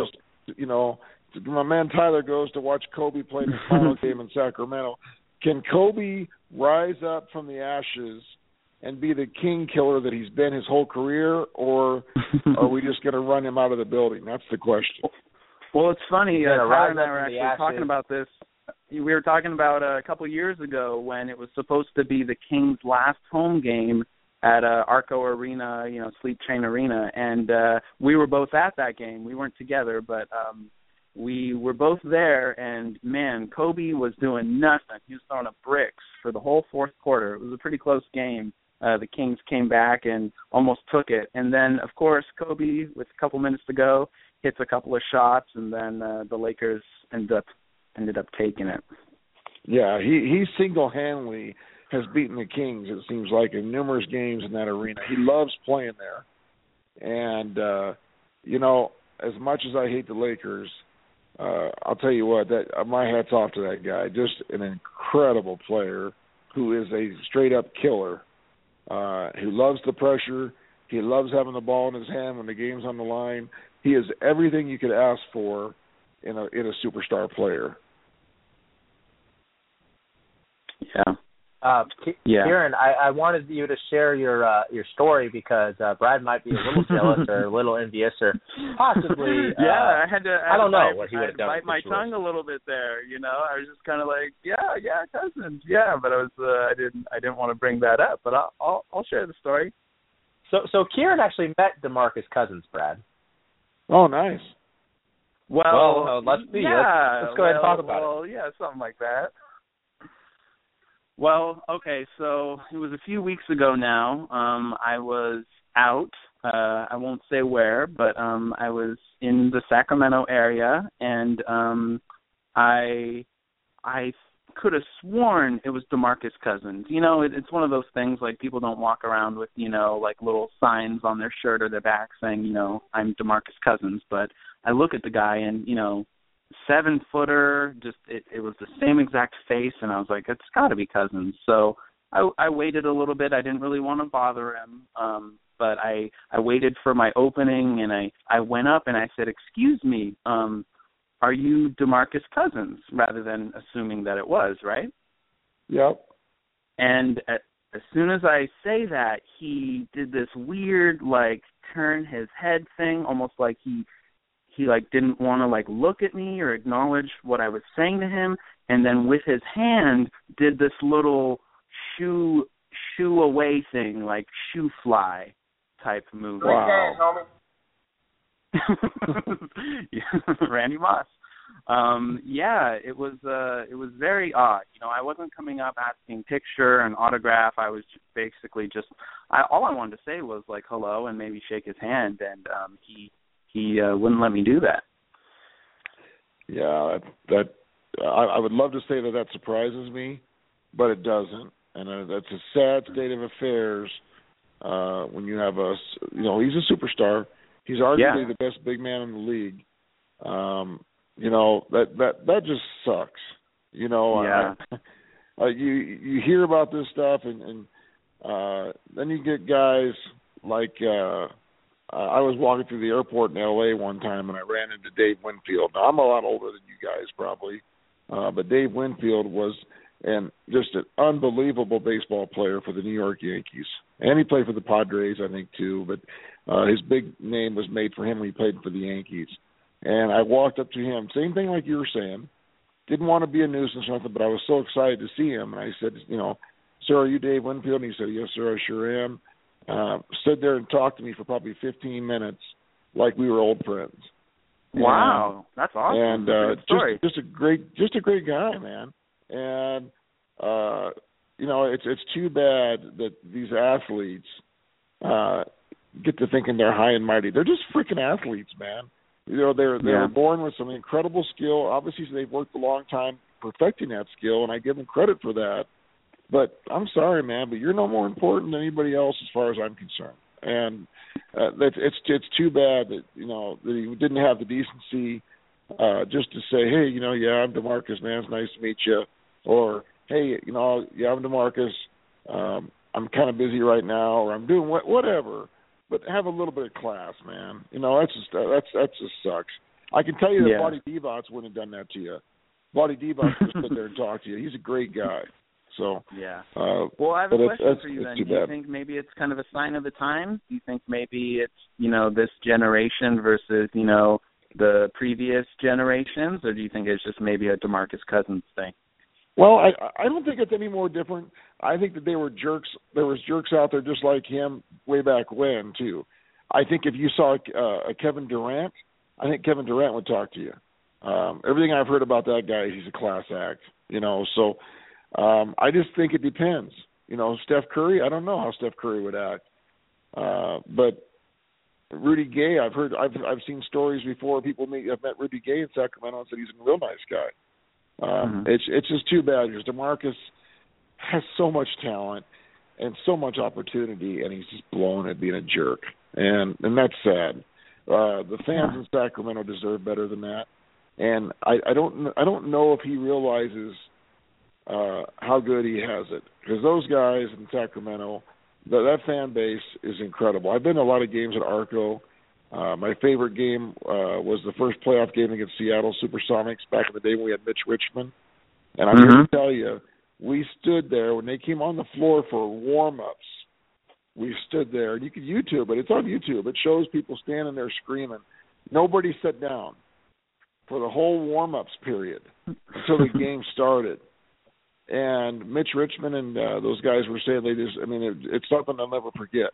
you know, my man Tyler goes to watch Kobe play in his final game in Sacramento. Can Kobe rise up from the ashes and be the king killer that he's been his whole career, or are we just going to run him out of the building? That's the question.
Well, it's funny. Uh,
Yeah,
Tyler and I
rise up
were
from the
actually
ashes.
talking about this. We were talking about uh, a couple of years ago when it was supposed to be the Kings' last home game at uh, Arco Arena, you know, Sleep Train Arena, and uh, we were both at that game. We weren't together, but um, we were both there, and, man, Kobe was doing nothing. He was throwing up bricks for the whole fourth quarter. It was a pretty close game. Uh, the Kings came back and almost took it. And then, of course, Kobe, with a couple minutes to go, hits a couple of shots, and then uh, the Lakers ended up ended up taking it.
Yeah, he, he single-handedly has beaten the Kings, it seems like, in numerous games in that arena. He loves playing there. And, uh, you know, as much as I hate the Lakers, uh, I'll tell you what, that uh, my hat's off to that guy. Just an incredible player who is a straight-up killer, uh, who loves the pressure. He loves having the ball in his hand when the game's on the line. He is everything you could ask for in a in a superstar player.
Yeah.
Uh, K-
Yeah.
Kieran, I, I wanted you to share your uh, your story because uh, Brad might be a little jealous or a little envious or possibly. Uh,
yeah, I had to. I,
I don't
had to
know
bite,
what he
I
would
had
have
to
done.
bite my tongue a little bit there. You know, I was just kind of like, yeah, yeah, cousins, yeah, but I was, uh, I didn't, I didn't want to bring that up, but I'll, I'll, I'll share the story.
So, so Kieran actually met DeMarcus Cousins, Brad.
Oh, nice.
Well,
well uh, let's see.
Yeah,
let's, let's go ahead and
well,
talk about
well,
it.
yeah, something like that. Well, okay, so it was a few weeks ago now. Um, I was out. Uh, I won't say where, but um, I was in the Sacramento area, and um, I I could have sworn it was DeMarcus Cousins. You know, it, it's one of those things like people don't walk around with, you know, like little signs on their shirt or their back saying, you know, I'm DeMarcus Cousins. But I look at the guy and, you know, seven footer, just it, it was the same exact face, and I was like, it's got to be Cousins. So I, I waited a little bit. I didn't really want to bother him, um, but I I waited for my opening, and I I went up and I said, excuse me, um, are you DeMarcus Cousins? Rather than assuming that it was, right?
Yep.
And at, as soon as I say that, he did this weird like turn his head thing, almost like he. He, like, didn't want to, like, look at me or acknowledge what I was saying to him, and then with his hand did this little shoo, shoo away thing, like shoo fly type move.
Wow.
Randy Moss. Um, yeah, it was uh, it was very odd. You know, I wasn't coming up asking picture and autograph. I was basically just, I, all I wanted to say was, like, hello and maybe shake his hand, and um, he... He uh, wouldn't let me do that.
Yeah, that, that I, I would love to say that that surprises me, but it doesn't, and uh, that's a sad state of affairs uh, when you have a, you know, he's a superstar. He's arguably
Yeah.
the best big man in the league. Um, you know, that that that just sucks. You know,
Yeah.
I, uh, you you hear about this stuff, and, and uh, then you get guys like. Uh, Uh, I was walking through the airport in L A one time, and I ran into Dave Winfield. Now, I'm a lot older than you guys probably, uh, but Dave Winfield was an, just an unbelievable baseball player for the New York Yankees. And he played for the Padres, I think, too. But uh, his big name was made for him when he played for the Yankees. And I walked up to him, same thing like you were saying. Didn't want to be a nuisance or something, but I was so excited to see him. And I said, you know, sir, are you Dave Winfield? And he said, yes, sir, I sure am. Uh, stood there and talked to me for probably fifteen minutes, like we were old friends.
Wow,
and,
that's awesome.
And
that's a
uh,
good story.
just just a great just a great guy, man. And uh, you know, it's it's too bad that these athletes uh, get to thinking they're high and mighty. They're just freaking athletes, man. You know, they're they're
Yeah.
born with some incredible skill. Obviously, they've worked a long time perfecting that skill, and I give them credit for that. But I'm sorry, man, but you're no more important than anybody else as far as I'm concerned. And uh, that's, it's it's too bad that, you know, that he didn't have the decency uh, just to say, hey, you know, yeah, I'm DeMarcus, man, it's nice to meet you. Or, hey, you know, yeah, I'm DeMarcus, um, I'm kind of busy right now, or I'm doing what, whatever. But have a little bit of class, man. You know, that's just, that's that just sucks. I can tell you that
Yeah.
Vlade Divac wouldn't have done that to you. Vlade Divac would sit there and talk to you. He's a great guy. So
yeah.
Uh,
well, I have a
but
question
it's,
for you
it's
then.
too
Do you
bad.
think maybe it's kind of a sign of the times? Do you think maybe it's, you know, this generation versus, you know, the previous generations, or do you think it's just maybe a DeMarcus Cousins thing?
Well, I I don't think it's any more different. I think that they were jerks. There was jerks out there just like him way back when too. I think if you saw uh, a Kevin Durant, I think Kevin Durant would talk to you. Um, everything I've heard about that guy, he's a class act. You know, so um, I just think it depends. You know, Steph Curry, I don't know how Steph Curry would act, uh, but Rudy Gay, I've heard, I've I've seen stories before. People meet, have met Rudy Gay in Sacramento and said he's a real nice guy. Um,
Mm-hmm.
It's it's just too bad because DeMarcus has so much talent and so much opportunity, and he's just blown at being a jerk, and and that's sad. Uh, the fans in Sacramento deserve better than that, and I, I don't I don't know if he realizes uh, how good he has it, because those guys in Sacramento, that that fan base is incredible. I've been to a lot of games at Arco. Uh, my favorite game uh, was the first playoff game against Seattle Supersonics back in the day when we had Mitch Richmond. And I'm
Mm-hmm.
here to tell you, we stood there when they came on the floor for warm-ups. We stood there, and you can YouTube it. It's on YouTube. It shows people standing there screaming. Nobody sat down for the whole warm-ups period until the game started. And Mitch Richmond and uh, those guys were saying they just, I mean, it, it's something I'll never forget.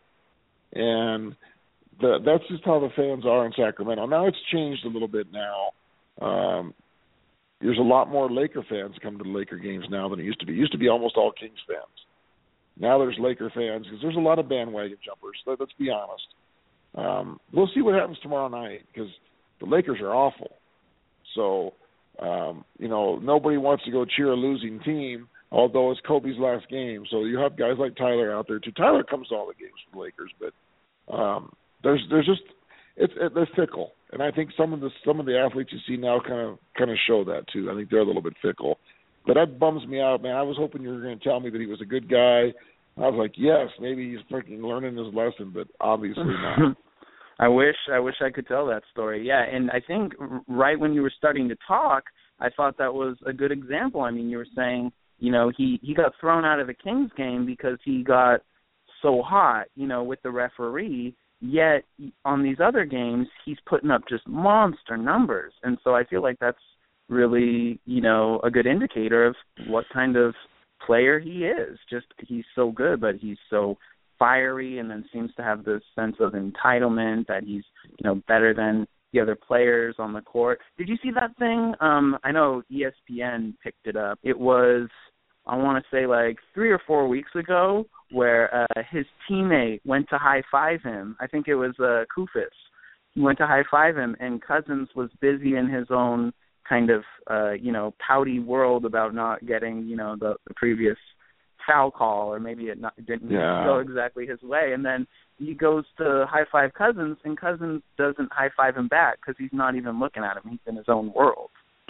And the, that's just how the fans are in Sacramento. Now it's changed a little bit now. Um, there's a lot more Laker fans come to the Laker games now than it used to be. It used to be almost all Kings fans. Now there's Laker fans because there's a lot of bandwagon jumpers. Let, let's be honest. Um, we'll see what happens tomorrow night because the Lakers are awful. So, um, you know, nobody wants to go cheer a losing team, although it's Kobe's last game. So you have guys like Tyler out there too. Tyler comes to all the games for the Lakers, but um, there's there's just it's it, they're fickle, and I think some of the some of the athletes you see now kind of kind of show that too. I think they're a little bit fickle, but that bums me out, man. I was hoping you were going to tell me that he was a good guy. I was like, yes, maybe he's freaking learning his lesson, but obviously not.
I wish I wish I could tell that story. Yeah, and I think right when you were starting to talk, I thought that was a good example. I mean, you were saying, you know, he, he got thrown out of the Kings game because he got so hot, you know, with the referee, yet on these other games, he's putting up just monster numbers. And so I feel like that's really, you know, a good indicator of what kind of player he is. Just he's so good, but he's so fiery, and then seems to have this sense of entitlement that he's, you know, better than the other players on the court. Did you see that thing? Um, I know E S P N picked it up. It was, I want to say, like three or four weeks ago, where uh, his teammate went to high-five him. I think it was uh, Kufis. He went to high-five him, and Cousins was busy in his own kind of, uh, you know, pouty world about not getting, you know, the, the previous foul call, or maybe it not, didn't
yeah.
go exactly his way. And then he goes to high-five Cousins, and Cousins doesn't high-five him back because he's not even looking at him. He's in his own world.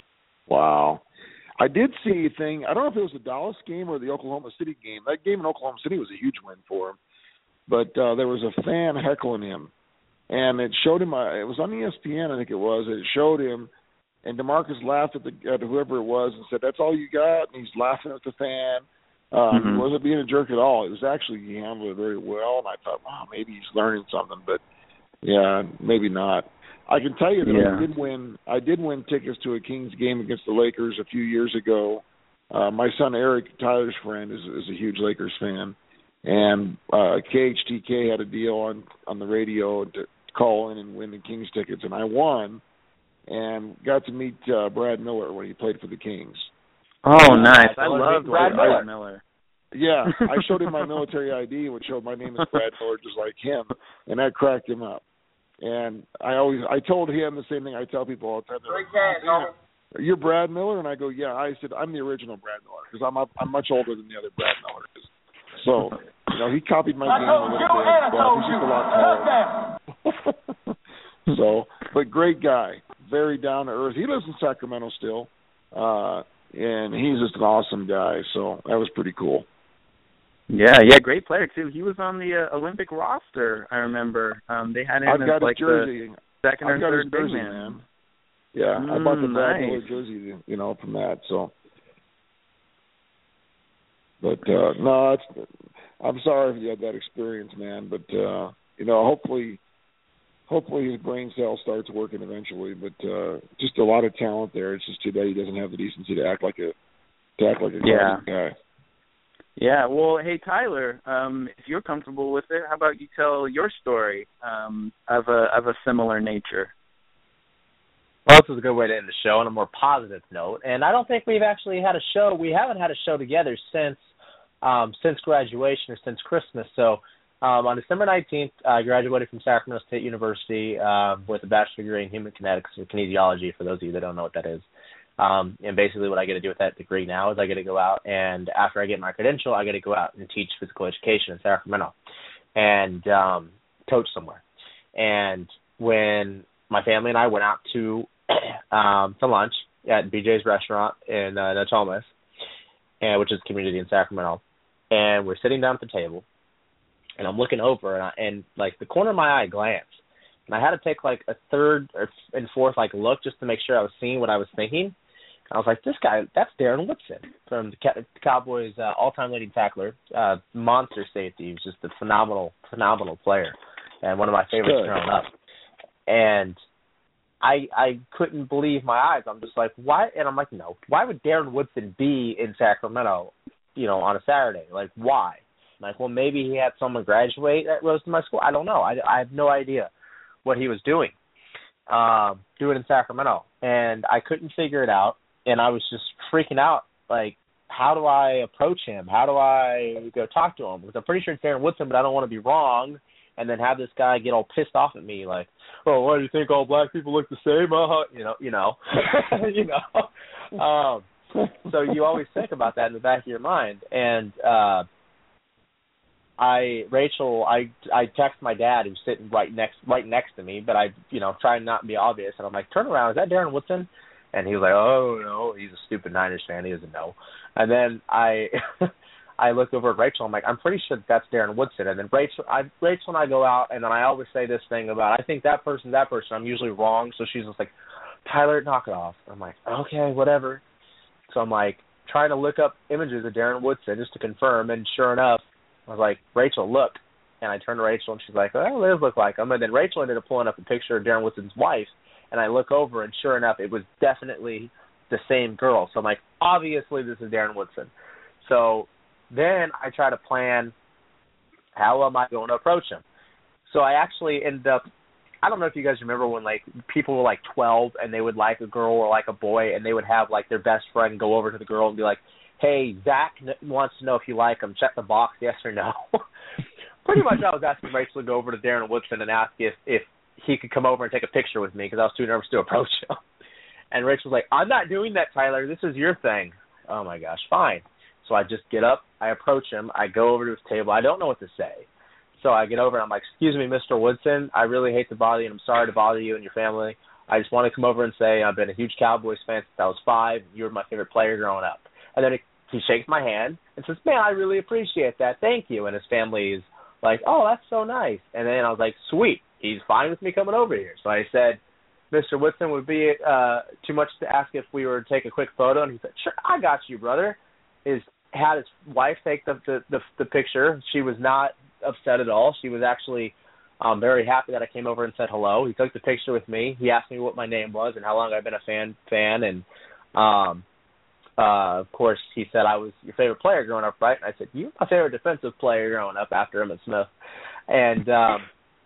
Wow. I did see a thing. I don't know if it was the Dallas game or the Oklahoma City game. That game in Oklahoma City was a huge win for him. But uh, there was a fan heckling him, and it showed him. Uh, it was on E S P N, I think it was. It showed him, and DeMarcus laughed at the at whoever it was and said, "That's all you got?" And he's laughing at the fan. Um,
Mm-hmm.
He wasn't being a jerk at all. It was actually, he handled it very well, and I thought, wow, maybe he's learning something. But yeah, maybe not. I can tell you that
Yeah.
I did win. I did win tickets to a Kings game against the Lakers a few years ago. Uh, my son Eric, Tyler's friend, is, is a huge Lakers fan, and uh, K H T K had a deal on on the radio to call in and win the Kings tickets, and I won, and got to meet uh, Brad Miller when he played for the Kings.
Oh, nice. I
Brad
love
Brad
Brad
Miller.
Miller.
Yeah, I showed him my military I D, which showed my name is Brad Miller, just like him, and that cracked him up. And I always, I told him the same thing I tell people all the time. Like, you're Brad Miller, and I go, yeah. I said I'm the original Brad Miller because I'm I'm much older than the other Brad Miller is. So, you know, he copied my game a little bit, but he's just a lot taller. So, but great guy, very down to earth. He lives in Sacramento still, uh, and he's just an awesome guy. So that was pretty cool.
Yeah, yeah, great player too. He was on the uh, Olympic roster. I remember um, they had him
I've
as
got
like
his jersey.
the second
I've
or
got
third
his
big
jersey,
man.
man. Yeah,
Mm,
I bought the Brad
nice.
Miller jersey, you know, from that. So, but uh, no, it's. I'm sorry if you had that experience, man. But uh, you know, hopefully, hopefully his brain cell starts working eventually. But uh, just a lot of talent there. It's just too bad he doesn't have the decency to act like a to act like a
Yeah.
guy.
Yeah, well, hey, Tyler, um, if you're comfortable with it, how about you tell your story um, of a of a similar nature?
Well, this is a good way to end the show on a more positive note. And I don't think we've actually had a show. We haven't had a show together since um, since graduation or since Christmas. So um, on December nineteenth, I graduated from Sacramento State University uh, with a bachelor's degree in human kinetics or kinesiology, for those of you that don't know what that is. Um, and basically what I get to do with that degree now is I get to go out, and after I get my credential, I get to go out and teach physical education in Sacramento and um, coach somewhere. And when my family and I went out to um, to lunch at B J's restaurant in uh, Natomas, and which is a community in Sacramento, and we're sitting down at the table, and I'm looking over, and, I, and like the corner of my eye glanced, and I had to take like a third or and fourth like look just to make sure I was seeing what I was thinking. I was like, this guy, that's Darren Woodson from the Cowboys' uh, all-time leading tackler, uh, monster safety. He was just a phenomenal, phenomenal player, and one of my favorites
Good.
growing up. And I I couldn't believe my eyes. I'm just like, why? And I'm like, no, why would Darren Woodson be in Sacramento, you know, on a Saturday? Like, why? I'm like, well, maybe he had someone graduate that rose to my school. I don't know. I, I have no idea what he was doing, um, doing in Sacramento. And I couldn't figure it out. And I was just freaking out, like, how do I approach him? How do I go talk to him? Because I'm pretty sure it's Darren Woodson, but I don't want to be wrong and then have this guy get all pissed off at me, like, oh, why do you think all black people look the same? Uh-huh. You know, you know, you know. Um, so you always think about that in the back of your mind. And uh, I, Rachel, I, I text my dad, who's sitting right next, right next to me, but I, you know, try not to be obvious. And I'm like, turn around, is that Darren Woodson? And he was like, oh, no, he's a stupid Niners fan. He doesn't know. And then I I looked over at Rachel. I'm like, I'm pretty sure that's Darren Woodson. And then Rachel I, Rachel and I go out, and then I always say this thing about, I think that person, that person. I'm usually wrong. So she's just like, Tyler, knock it off. I'm like, okay, whatever. So I'm like trying to look up images of Darren Woodson just to confirm. And sure enough, I was like, Rachel, look. And I turned to Rachel, and she's like, oh, it does look like him. And then Rachel ended up pulling up a picture of Darren Woodson's wife. And I look over, and sure enough, it was definitely the same girl. So I'm like, obviously this is Darren Woodson. So then I try to plan, how am I going to approach him? So I actually ended up, I don't know if you guys remember when, like, people were, like, twelve, and they would like a girl or like a boy, and they would have, like, their best friend go over to the girl and be like, hey, Zach wants to know if you like him. Check the box, yes or no. Pretty much I was asking Rachel to go over to Darren Woodson and ask if, if he could come over and take a picture with me because I was too nervous to approach him. And Rachel was like, I'm not doing that, Tyler. This is your thing. Oh, my gosh, fine. So I just get up, I approach him, I go over to his table. I don't know what to say. So I get over and I'm like, excuse me, Mister Woodson, I really hate to bother you, and I'm sorry to bother you and your family. I just want to come over and say I've been a huge Cowboys fan since I was five. You were my favorite player growing up. And then he, he shakes my hand and says, man, I really appreciate that. Thank you. And his family is like, oh, that's so nice. And then I was like, sweet. He's fine with me coming over here. So I said, Mister Woodson, would be uh, too much to ask if we were to take a quick photo? And he said, sure, I got you, brother. His had his wife take the the, the, the picture. She was not upset at all. She was actually um, very happy that I came over and said hello. He took the picture with me. He asked me what my name was and how long I've been a fan. fan. And, um, uh, of course, he said I was your favorite player growing up, right? And I said, you're my favorite defensive player growing up after Emmitt Smith. And um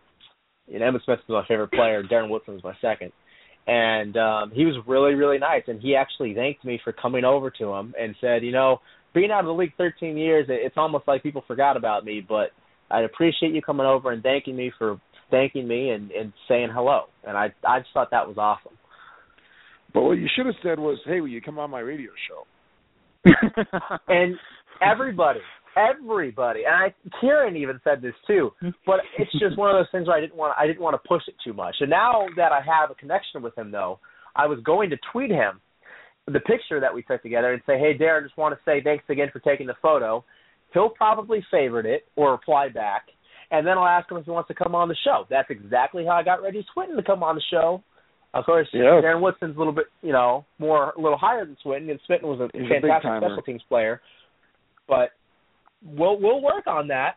And Emmitt Smith was my favorite player. Darren Woodson was my second. And um, he was really, really nice. And he actually thanked me for coming over to him and said, you know, being out of the league thirteen years, it's almost like people forgot about me. But I appreciate you coming over and thanking me for thanking me and, and saying hello. And I I just thought that was awesome.
But what you should have said was, hey, will you come on my radio show?
And everybody. Everybody, and I, Kieran even said this too, but it's just one of those things where I didn't want I didn't want to push it too much. And now that I have a connection with him, though, I was going to tweet him the picture that we took together and say, hey, Darren, just want to say thanks again for taking the photo. He'll probably favorite it or reply back, and then I'll ask him if he wants to come on the show. That's exactly how I got Reggie Swinton to come on the show, Of course,
yes.
Darren Woodson's a little bit, you know, more a little higher than Swinton, and Swinton was a
He's
fantastic
a
special teams player. But we'll we'll work on that.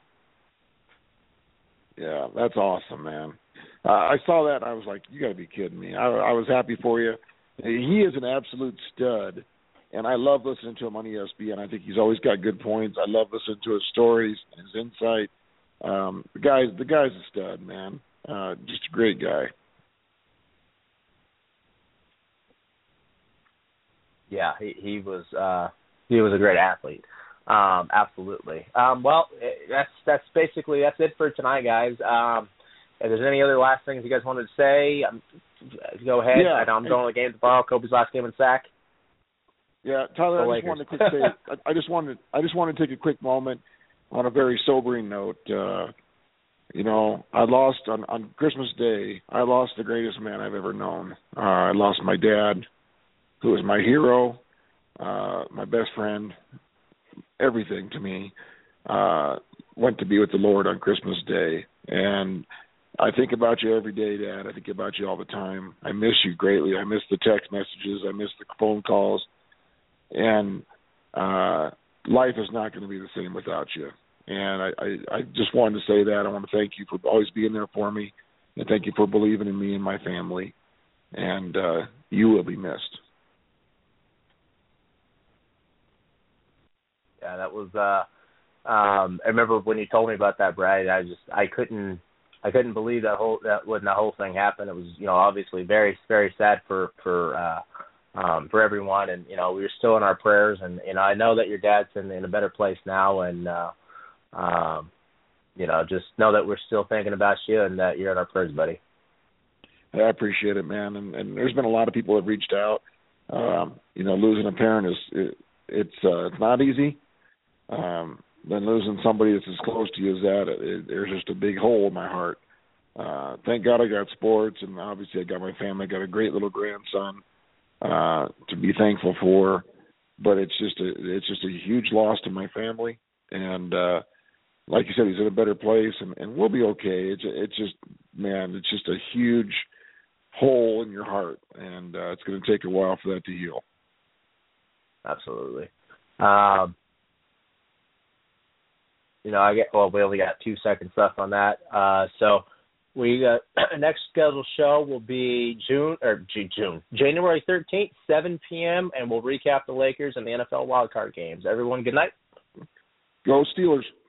Yeah, that's awesome, man. Uh, I saw that and I was like, you got to be kidding me. I, I was happy for you. He is an absolute stud, and I love listening to him on E S P N. I think he's always got good points. I love listening to his stories and his insight. Um, the guy's the guy's a stud, man. Uh, just a great guy.
Yeah, he he was uh, he was a great athlete. Um, absolutely. Um, well, that's that's basically that's it for tonight, guys. Um, if there's any other last things you guys wanted to say, um, go ahead.
Yeah.
I know I'm going to the game tomorrow. Kobe's last game in sack.
Yeah, Tyler,
The
I just
Lakers.
wanted to quick say, I, I just wanted I just wanted to take a quick moment on a very sobering note. Uh, you know, I lost on, on Christmas Day. I lost the greatest man I've ever known. Uh, I lost my dad, who was my hero, uh, my best friend, everything to me. Uh, went to be with the Lord on Christmas Day, and I think about you every day, Dad. I think about you all the time. I miss you greatly. I miss the text messages. I miss the phone calls. And uh, life is not going to be the same without you. And I, I, I just wanted to say that. I want to thank you for always being there for me, and thank you for believing in me and my family. And uh, you will be missed.
Yeah, that was. Uh, um, I remember when you told me about that, Brad. I just I couldn't I couldn't believe that whole that when the whole thing happened. It was, you know, obviously very very sad for for. Uh, Um, for everyone, and you know, we were still in our prayers, and you know, I know that your dad's in, in a better place now, and uh, um, you know, just know that we're still thinking about you, and that you're in our prayers, buddy.
I appreciate it, man, and, and there's been a lot of people that have reached out. Um, you know, losing a parent is it, it's uh, it's not easy. Um, then losing somebody that's as close to you as that, it, it, there's just a big hole in my heart. Uh, thank God I got sports, and obviously I got my family. I got a great little grandson. Uh, to be thankful for, but it's just a it's just a huge loss to my family, and uh, like you said, he's in a better place, and, and we'll be okay. It's it's just man, it's just a huge hole in your heart, and uh, it's going to take a while for that to heal.
Absolutely. Um, you know, I get well. We only got two seconds left on that, uh, so. We got next scheduled show will be June or June January thirteenth, seven p.m. and we'll recap the Lakers and the N F L wildcard games. Everyone, good night.
Go Steelers.